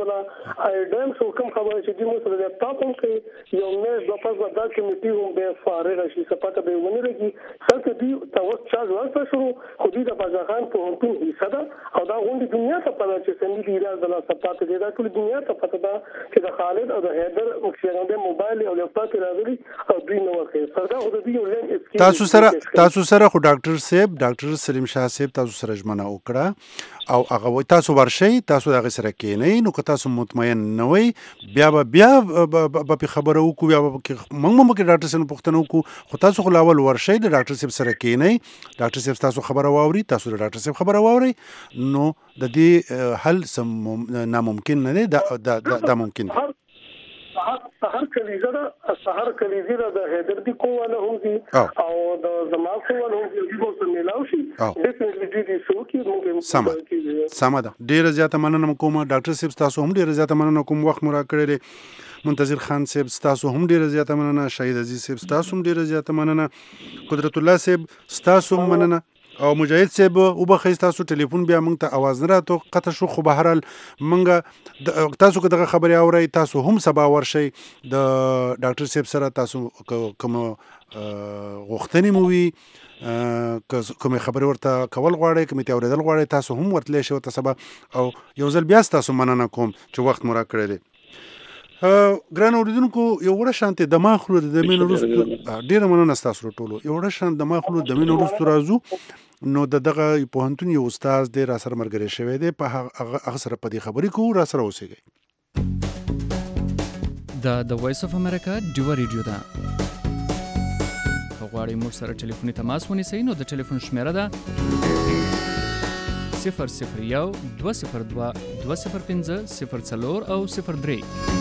ولا اېډم شو کوم خبره چې د موږ سره تاسو کې یو نه د پاسه د کمیټې هم به فارغ شي سپاته به ونی لګي څنګه دی تاسو چا ورته شروع خو دې د بازارخان په همتون حصہ ده او دا غونډه دنیا ته پاره چې څنګه دی راز د سپاته دی دا ټول دنیا ته پته ده چې د خالد او د حیدر مخشنده موبایل او لپټاپ راغلي او دوی نو ورکړي سردا خو د دې یو لین اسکی
تاسو سره تاسو سره خو ډاکټر صاحب ډاکټر سلیم شاه صاحب تاسو سره ژمنه وکړه او هغه تاسو ورشي تاسو دغه سره کېنئ نو که تاسو مطمئن نه وئ بیا به بیا به خبره وکړو بیا به موږ هم کې ډاکټر صاحب پوښتنه وکړو خو تاسو خو لاول ورشي د ډاکټر صاحب سره کېنئ ډاکټر صاحب تاسو خبره واوري تاسو د ډاکټر صاحب خبره واوري نو د دې حل سم ناممکن نه دی دا دا ممکن دی
سحر کلیزه ده سحر کلیزه ده د حیدر دی کوواله هم دي او د زما کوواله هم دي په څه ملاو شي ډیفینټلی دي شو کې موږ
سم سم ده ډیره زیاته مننه کوم ډاکټر صاحب تاسو هم ډیره زیاته مننه کوم وخت مو را کړی منتظر خان صاحب تاسو هم ډیره زیاته مننه شهید عزیز صاحب تاسو هم ډیره زیاته مننه قدرت الله صاحب تاسو هم مننه او مجاهد صاحب او بخښ تاسو ټلیفون بیا موږ ته आवाज نه راتو قطع شو خو به هر حال موږ تاسو کو دغه خبري اوري تاسو هم سبا ورشي د ډاکټر صاحب سره تاسو کوم غوښتنې مو وي کوم خبري ورته کول غواړي کوم ته اوریدل غواړي تاسو هم ورتلې شو ته سبا او یو ځل بیا تاسو مننه کوم چې وخت مو را کړی ګران اوریدونکو یو وړه شانته دماغ خلو د مين وروسته ډیره مننه تاسو ټولو یو وړه شان دماغ خلو د مين وروسته راځو نو د دغه پوهنتون یو استاد دی را سره مرګري شوی دی په هغه سره په دې خبرې کو را سره اوسېږي
دا د وایس اف امریکا ډیو ریډیو ده غواړئ موږ سره ټلیفوني تماس ونیسئ نو د ټلیفون شمیره ده صفر صفر یو دوه صفر دوه دوه صفر پنځه صفر څلور او صفر درې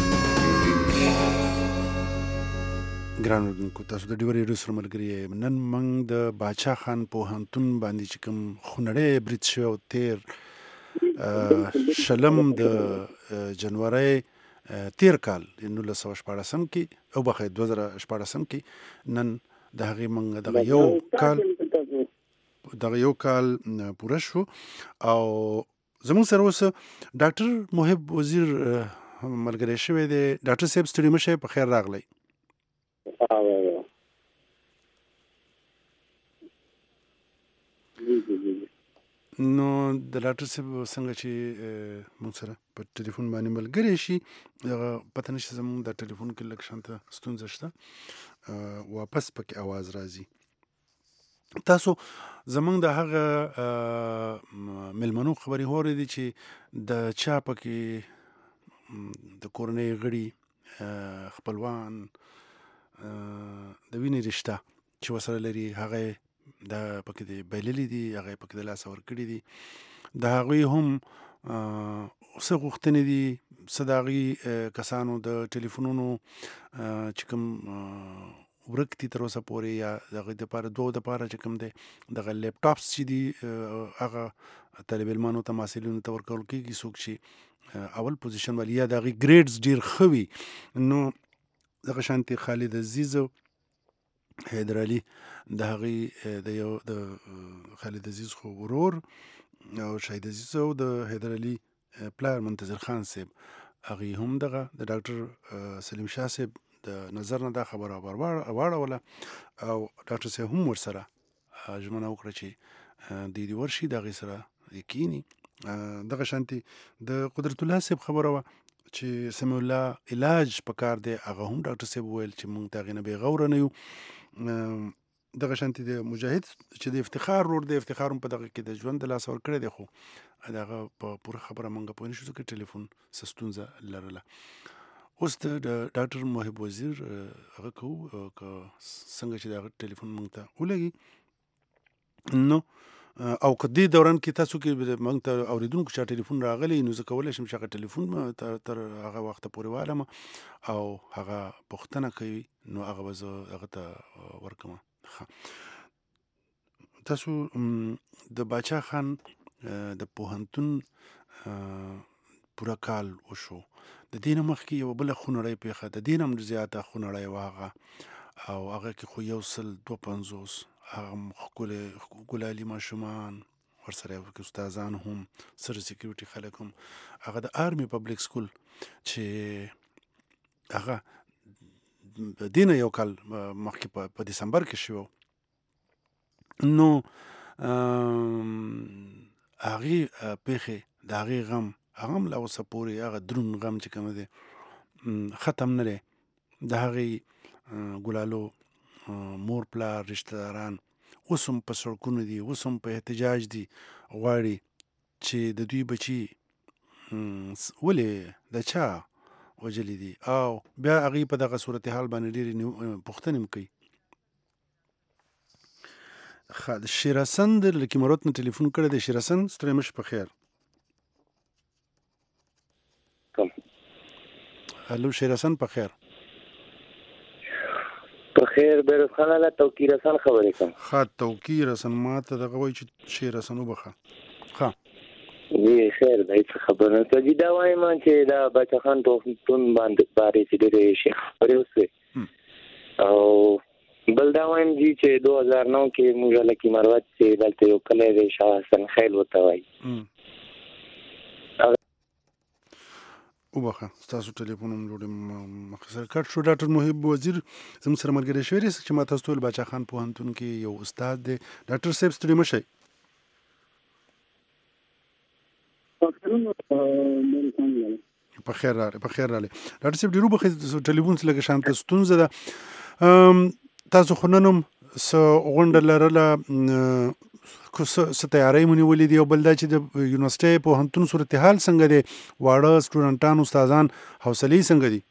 ګران اوریدونکو تاسو د ډیو ریډیو سره ملګري نن موږ د باچا خان پوهنتون باندې چې کوم خونړی برید شوی او تیر شلم د جنوري تیر کال نولس سوه شپاړسم کې او بخیر دوه زره شپاړسم کې نن د هغې موږ دغه یو کال دغه یو کال پوره شو او زموږ سره اوس ډاکټر محب وزیر ملګری شوی دی ډاکټر صاحب ستړي مه شئ په خیر راغلی نو د ډاکټر صاحب څنګه چې موږ سره په ټلیفون باندې ملګری شي هغه پته نشي زموږ د ټلیفون کې لږ شانته ستونزه شته واپس پکې आवाज راځي تاسو زمونږ د هغه ملمنو خبرې اورېدې چې د چا پکې د کورنۍ غړي خپلوان د وینې رشته چې ورسره لري هغه د پکې د بایللي دي هغه پکې د لاسه ورکړي دي د هغوی هم څه غوښتنې دي څه د هغوی کسانو د ټلیفونونو چې کوم ورک دي تر اوسه پورې یا د هغوی دپاره دوو دپاره چې کوم دی دغه لیپټاپس چې دي هغه طالب علمانو ته محصلینو ته ورکول کېږي څوک چې اول پوزیشن والی یا د هغوی ګریډز ډېر ښه وي نو دغه شانتې خالد عزیز حیدر علي د هغوی د یو د خالد عزیز خو ورور او شهید عزیز او د حیدر علي پلار منتظر خان صاحب هغوی هم دغه د ډاکټر سلیم شاه صاحب د نظر نه دا خبره واړوله او ډاکټر صاحب هم ورسره ژمنه وکړه چې دوی دې ورشي د هغوی سره کینی دغه شانتې د قدرت الله صاحب خبره وه چې سمیع الله علاج پکار دی هغه هم ډاکټر صاحب وویل چې موږ د هغې نه بېغوره نه یو دغه شانتې د مجاهد چې د افتخار رور دی افتخار هم په دغه کې د ژوند د لاسه ورکړی دی خو د هغه په پوره خبره موږ پوه نه شو ځکه ټلیفون څه ستونزه لرله اوس د ډاکټر محب وزیر هغه کوو که څنګه چې د هغه ټلیفون موږ ته ولګي نو او که دې دوران کې تاسو کې موږ ته اورېدونکو چا ټلیفون راغلی نو زه کولی شم چې هغه ټلیفون تر هغه وخته پورې والم او هغه پوښتنه کوي نو هغه به زه هغه ته ورکړم تاسو د باچا خان د پوهنتون پوره کال وشو د دې نه مخکې یوه بله خونړۍ پېښه د دې نه هم زیاته خونړۍ وه هغه او هغه کې خو یو سل دوه پنځوس هغه ښکلالي ماشومان ورسره یو استادان هم سره سکیورټي خلک هم هغه د آرمي پبلک سکول چې هغه د دینه یو کال مخکې په دسمبر کې شو نو هغې پیښې د هغې غم هغه هم لا اوسه پورې هغه دروند غم چې کوم دی ختم نه دی د هغې ګلالو مور پلار رشته داران اوس هم په سړکونو دي اوس هم په احتجاج دي غواړي چې د دوی بچي ولې د چا وجلی دي او بیا هغې په دغه صورتحال باندې ډېرې پوښتنې هم کوي. د شیر حسن د لکي مرات نه ټلیفون کړی دی. شیر حسن ستړی مه شې په خیر. هلو شیر حسن په خیر.
په خیر بیروز خان الله توقیر حسن خبرې کوم.
ښه توقیر حسن ما ته دغه وایي چې شیر حسن وبخه. ښه
وی خیر دی څه خبر نه ته دا وایم چې دا بچا خان پوهنتون باندې بارې چې ډېرې شیخ خبرې وسوې او بل دا وایم چې دو هزار نو کې موږ لکي مروت چې دلته یو کلی دی شاه حسن خیل ورته وایي.
وبخه ستاسو ټلیفون هم جوړ مختصر کټ شو. ډاکټر محب وزیر زموږ سره ملګری شوی دی چې ما تاسو ته بچا خان پوهنتون کې یو استاد دی. ډاکټر صاحب ستړي مه شئ. په خیر راغلی په خیر راغلی ډاکټر صاحب ډېرو بخې ټلیفون څه لږه شانته ستونزه ده. تاسو خو نن هم څه غونډه لرله څه تیاری مو نیولې دي او بل دا چې د یونیورسټۍ پوهنتون صورتحال څنګه دی واړه سټوډنټان استادان حوصلې څنګه دي؟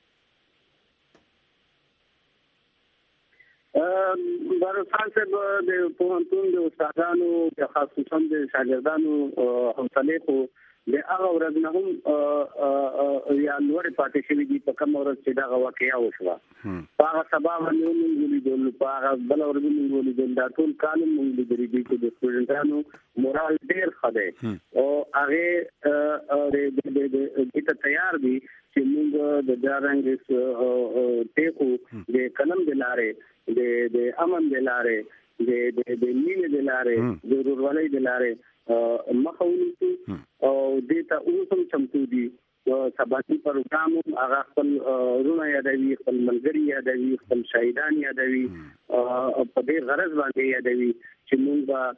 بارسان صاحب د پوهنتون د استادانو خصوصا د شاګردانو حوصلې خو د هغه ورځ نه هم یا لوړې پاتې شوي دي په کومه ورځ چې دغه واقعه وشوه. په هغه سبا باندې موږ ولیدل په هغه بله ورځ موږ ولیدل دا ټول کال موږ لیدلي دي چې د سټوډنټانو مورال ډېر ښه دی او هغې دې ته تیار دي چې موږ د دا رنګې ټیکو د قلم د لارې د امن د لارې د مینې د لارې د ورورولۍ د لارې مخه ونیسو او دې ته اوس هم چمتو دي. سباقي پروګرام هغه خپل وروڼه یادوي خپل ملګري یادوي خپل شهیدان یادوي په دې غرض باندې یادوي چې موږ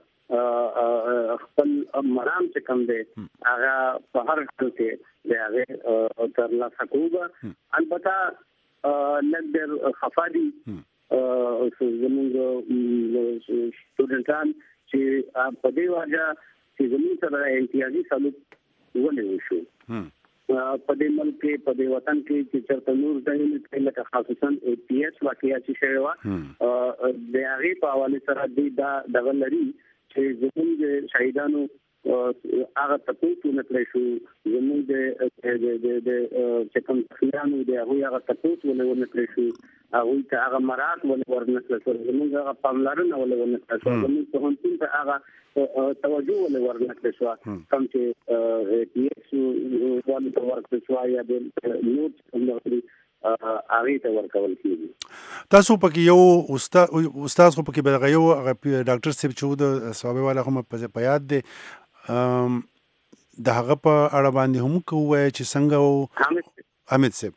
خپل مرام چې کوم دی هغه په هر ډول کې د هغې ترلاسه کوو. البته لږ ډېر خفا دي زموږ سټوډنټان چې په دې وجه چې زموږ سره امتیازي سلوک ولې وشو په دې ملک کې په دې وطن کې چې چېرته نور ځایونه کې لکه خصوصا پی ایچ واقعه چې شوې وه د هغې په حوالې سره دوی دا دغه لري چې زموږ شهیدانو هغه تپوس ونه کړی شو زموږ د چې کوم تخیانو د هغوی هغه تپوس ولې ونه کړی شو هغوی ته هغه مراعات ولې ورنه کړل شو زموږ هغه پاملرنه ولې ورنه کړل شو زموږ پوهنتون ته هغه توجه ولې ورنه کړل شو کوم چې پی ایچ والو ته ورکړل شو یا د نور هغې ته ورکول کېږي.
تاسو پکې یو استاد استاد خو پکې به یو ډاکټر صاحب چې د صوابۍ والا خو په یاد دی د هغه په اړه باندې هم که ووایه چې څنګه و حامد صاحب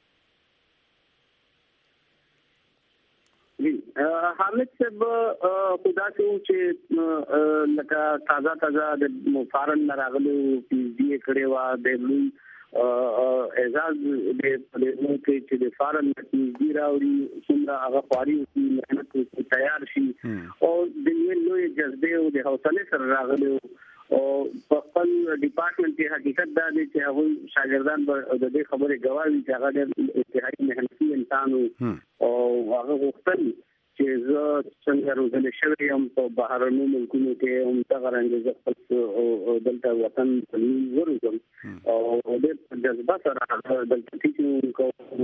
حامد صاحب خو داسې و چې لکه تازه تازه د فارن نه راغلی و پي ایچ ډي یې کړې وه د لوی اعزاز د ملک چې د فارن نه پي ایچ ډي راوړي څومره هغه خواري وکړي محنت وکړي تیار شي او د یوې لویې جذبې او د حوصلې سره راغلی و او په خپل ډپارټمنټ کې حقیقت دا دی چې هغوی شاګردان به د دې خبرې ګواه وي چې هغه ډېر انتهایي محنتي انسان و او هغه غوښتل چې زه څنګه روزلی شوی یم په بهرنیو ملکونو کې همدغه رنګې زه خپل دلته وطن وروزم او ډېر په جذبه سره دلته ټیچینګ کوم.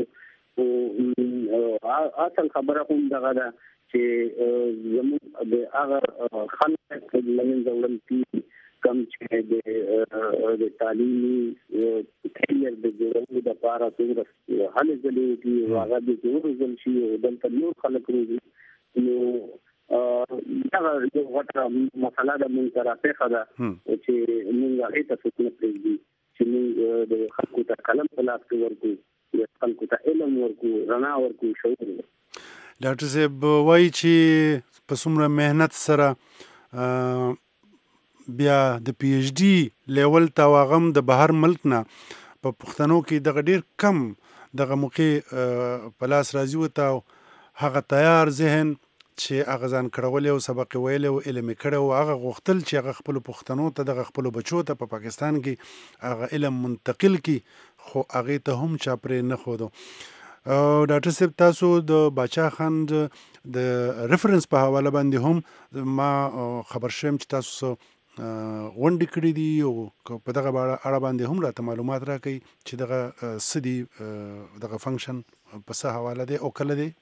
اصل خبره هم دغه ده چې زموږ د هغه خلک له منځه وړل کېږي کوم چې د تعلیمي کیریئر د جوړولو دپاره څومره هلې ځلې وکړي او هغه د وروزل شي او دلته نور خلک روزي نو دا یو غټه مسله ده مونږ ته راپېښه ده چې مونږ هغې ته څوک نه پرېږدي چې مونږ د خلکو ته قلم په لاس کې ورکړو، د خلکو ته علم ورکړو، رڼا ورکړو، شعور ورکړو.
ډاکټر صاحب وایي چې په څومره محنت سره بیا د پی ایچ ډي لیول ته او هغه هم د بهر ملک نه په پښتنو کې دغه ډېر کم دغه موقع په لاس راځي ورته او هغه تیار ذهن چې هغه ځان کړولی او سبق یې ویلی او علم یې کړی او هغه غوښتل چې هغه خپلو پښتنو ته دغه خپلو بچو ته په پاکستان کې هغه علم منتقل کړي، خو هغې ته هم چا پرې نه ښودو. ډاکټر صاحب تاسو د باچا خان د ریفرنس په حواله باندې هم ما خبر شوم چې تاسو غونډې کړي دي او په دغه اړه باندې هم راته معلومات راکړئ چې دغه څه دي، دغه فنکشن په څه حواله دی او کله دی؟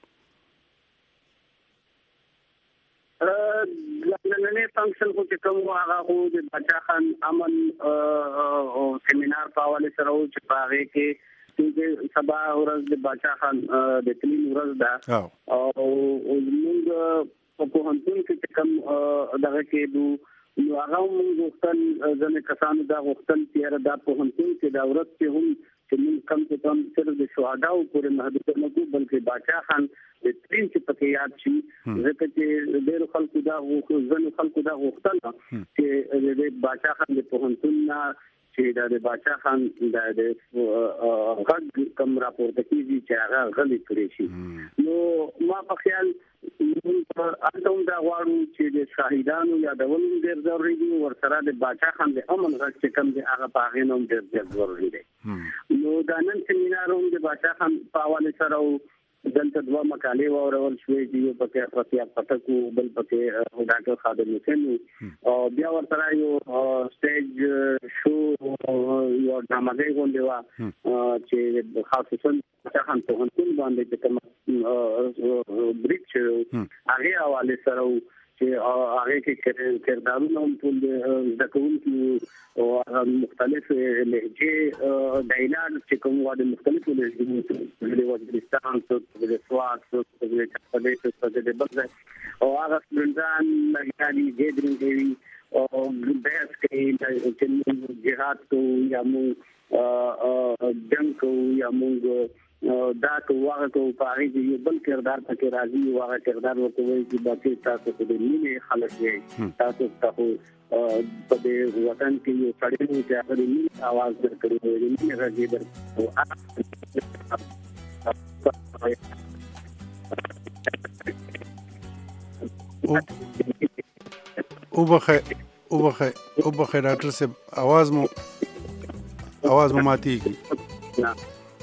نننی فنکشن خو چې کوم و هغه خو د باچا خان امن سیمینار په حواله سره و چې په هغې کې چې سبا ورځ د باچا خان د تلین ورځ ده او موږ په پوهنتون کې چې کوم دغه کېدو نو هغه موږ غوښتل ځینې کسانو دا غوښتل چې یاره دا پوهنتون کې دا ورځ کې هم چې موږ کم چې کم صرف د شهداو پورې محدود نه کړو بلکې باچا خان د ترین چې پکې یاد شي، ځکه چې ډېرو خلکو دا ځینو خلکو دا غوښتل چې د باچا خان د پوهنتون نه چې د باچا خان د غږ کم راپورته کېږي چې هغه غلي کړی شي. نو ما په خیال هلته هم دا غواړو چې د شاهدانو یادول هم ډېر ضروري دي، ورسره د باچا خان د امن غږ چې کوم دی هغه په هغې نه هم ډېر ډېر ضروري دی. نو دا نن سیمینار هم د باچا خان په حوالې سره دلته دوه مقالې واورول شوې چې یو پکې فتح پټک و بل پکې ډاکټر خادم حسین و او بیا ورسره یو سټیج شو یو ډراماګۍ غونډې وه چې خاصوصا باچا خان پوهنتون باندې چې کوم بریک شوی هغې حوالې سره و چې هغې کې کردارونه هم ټول زده کوونکي او مختلف لهجې ډایلاګ چې کوم وه د مختلفو لهجو د وزیرستان څوک د سوات څوک د چاپدې څوک د بل ځای او هغه سټوډنټان لګیا دي ګیدرینګ کوي او بحث کوي چې جهاد کوو یا موږ جنګ کوو یا موږ دا کوو هغه کوو په هغې کې یو بل کردار پکې راځي او هغه کردار ورته وایي چې باقي تاسو خو د مینې خلک یئ، تاسو ته خو په دې وطن کې یو سړی و چې هغه د مینې اواز درکړی و، د مینې غږ یې درکړی.
وبخئ وبخئ وبخئ ډاکټر صاحب اواز مو اواز مو ماتېږي.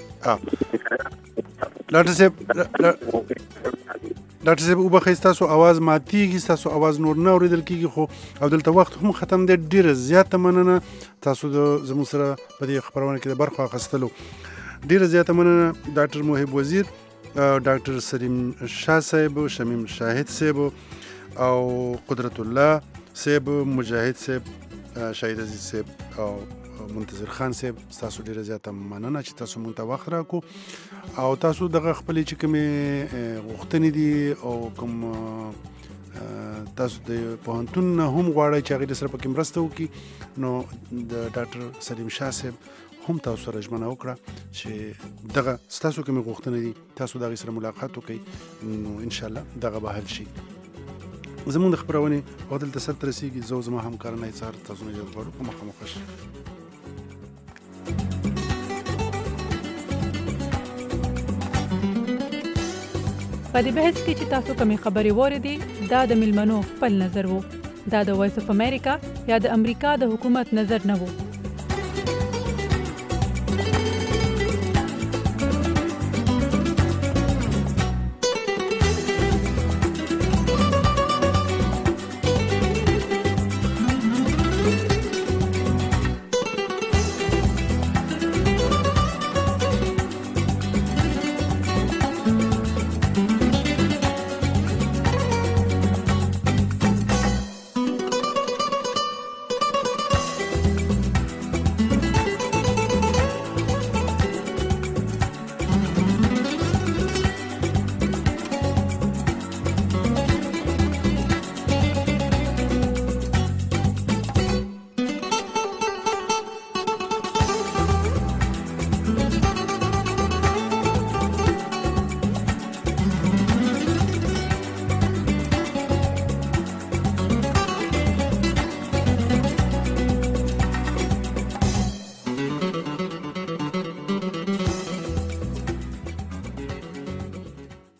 ډاکټر صاحب ډاکټر صاحب وبخئ ستاسو اواز ماتېږي، ستاسو اواز نور نه اورېدل کېږي خو او دلته وخت هم ختم دی. ډېره زیاته مننه تاسو د زموږ سره په دې خپرونه کې د برخو اخیستلو. ډېره زیاته مننه ډاکټر محب وزیر، ډاکټر سلیم شاه صاحب، شمیم شاهد صاحب او قدرت الله صاحب، مجاهد صاحب، شهید عزیز صاحب او منتظر خان صاحب. تاسو ډیره زیاته مننه چې تاسو مونږ ته وخت راکړو او تاسو دغه خپلې چې کومې غوښتنې دي او کوم تاسو د پوهنتون نه هم غواړئ چې هغې سره پکې مرسته وکړي، نو د ډاکټر سلیم شاه صاحب هم تاسو سره ژمنه وکړه چې دغه ستاسو کومې غوښتنې دي تاسو د هغې سره ملاقات وکړئ، نو انشاءالله دغه به حل شي. زمونږ د خپرونې وخت دلته سرته رسېږي. زه او زما همکاران ایسار تاسو نه اجازه غواړو په مخامخ شي.
په دې بحث کې چې تاسو کومې خبرې واورېدې دا د میلمنو خپل نظر و، دا د وایس اف امریکا یا د امریکا د حکومت نظر نه و.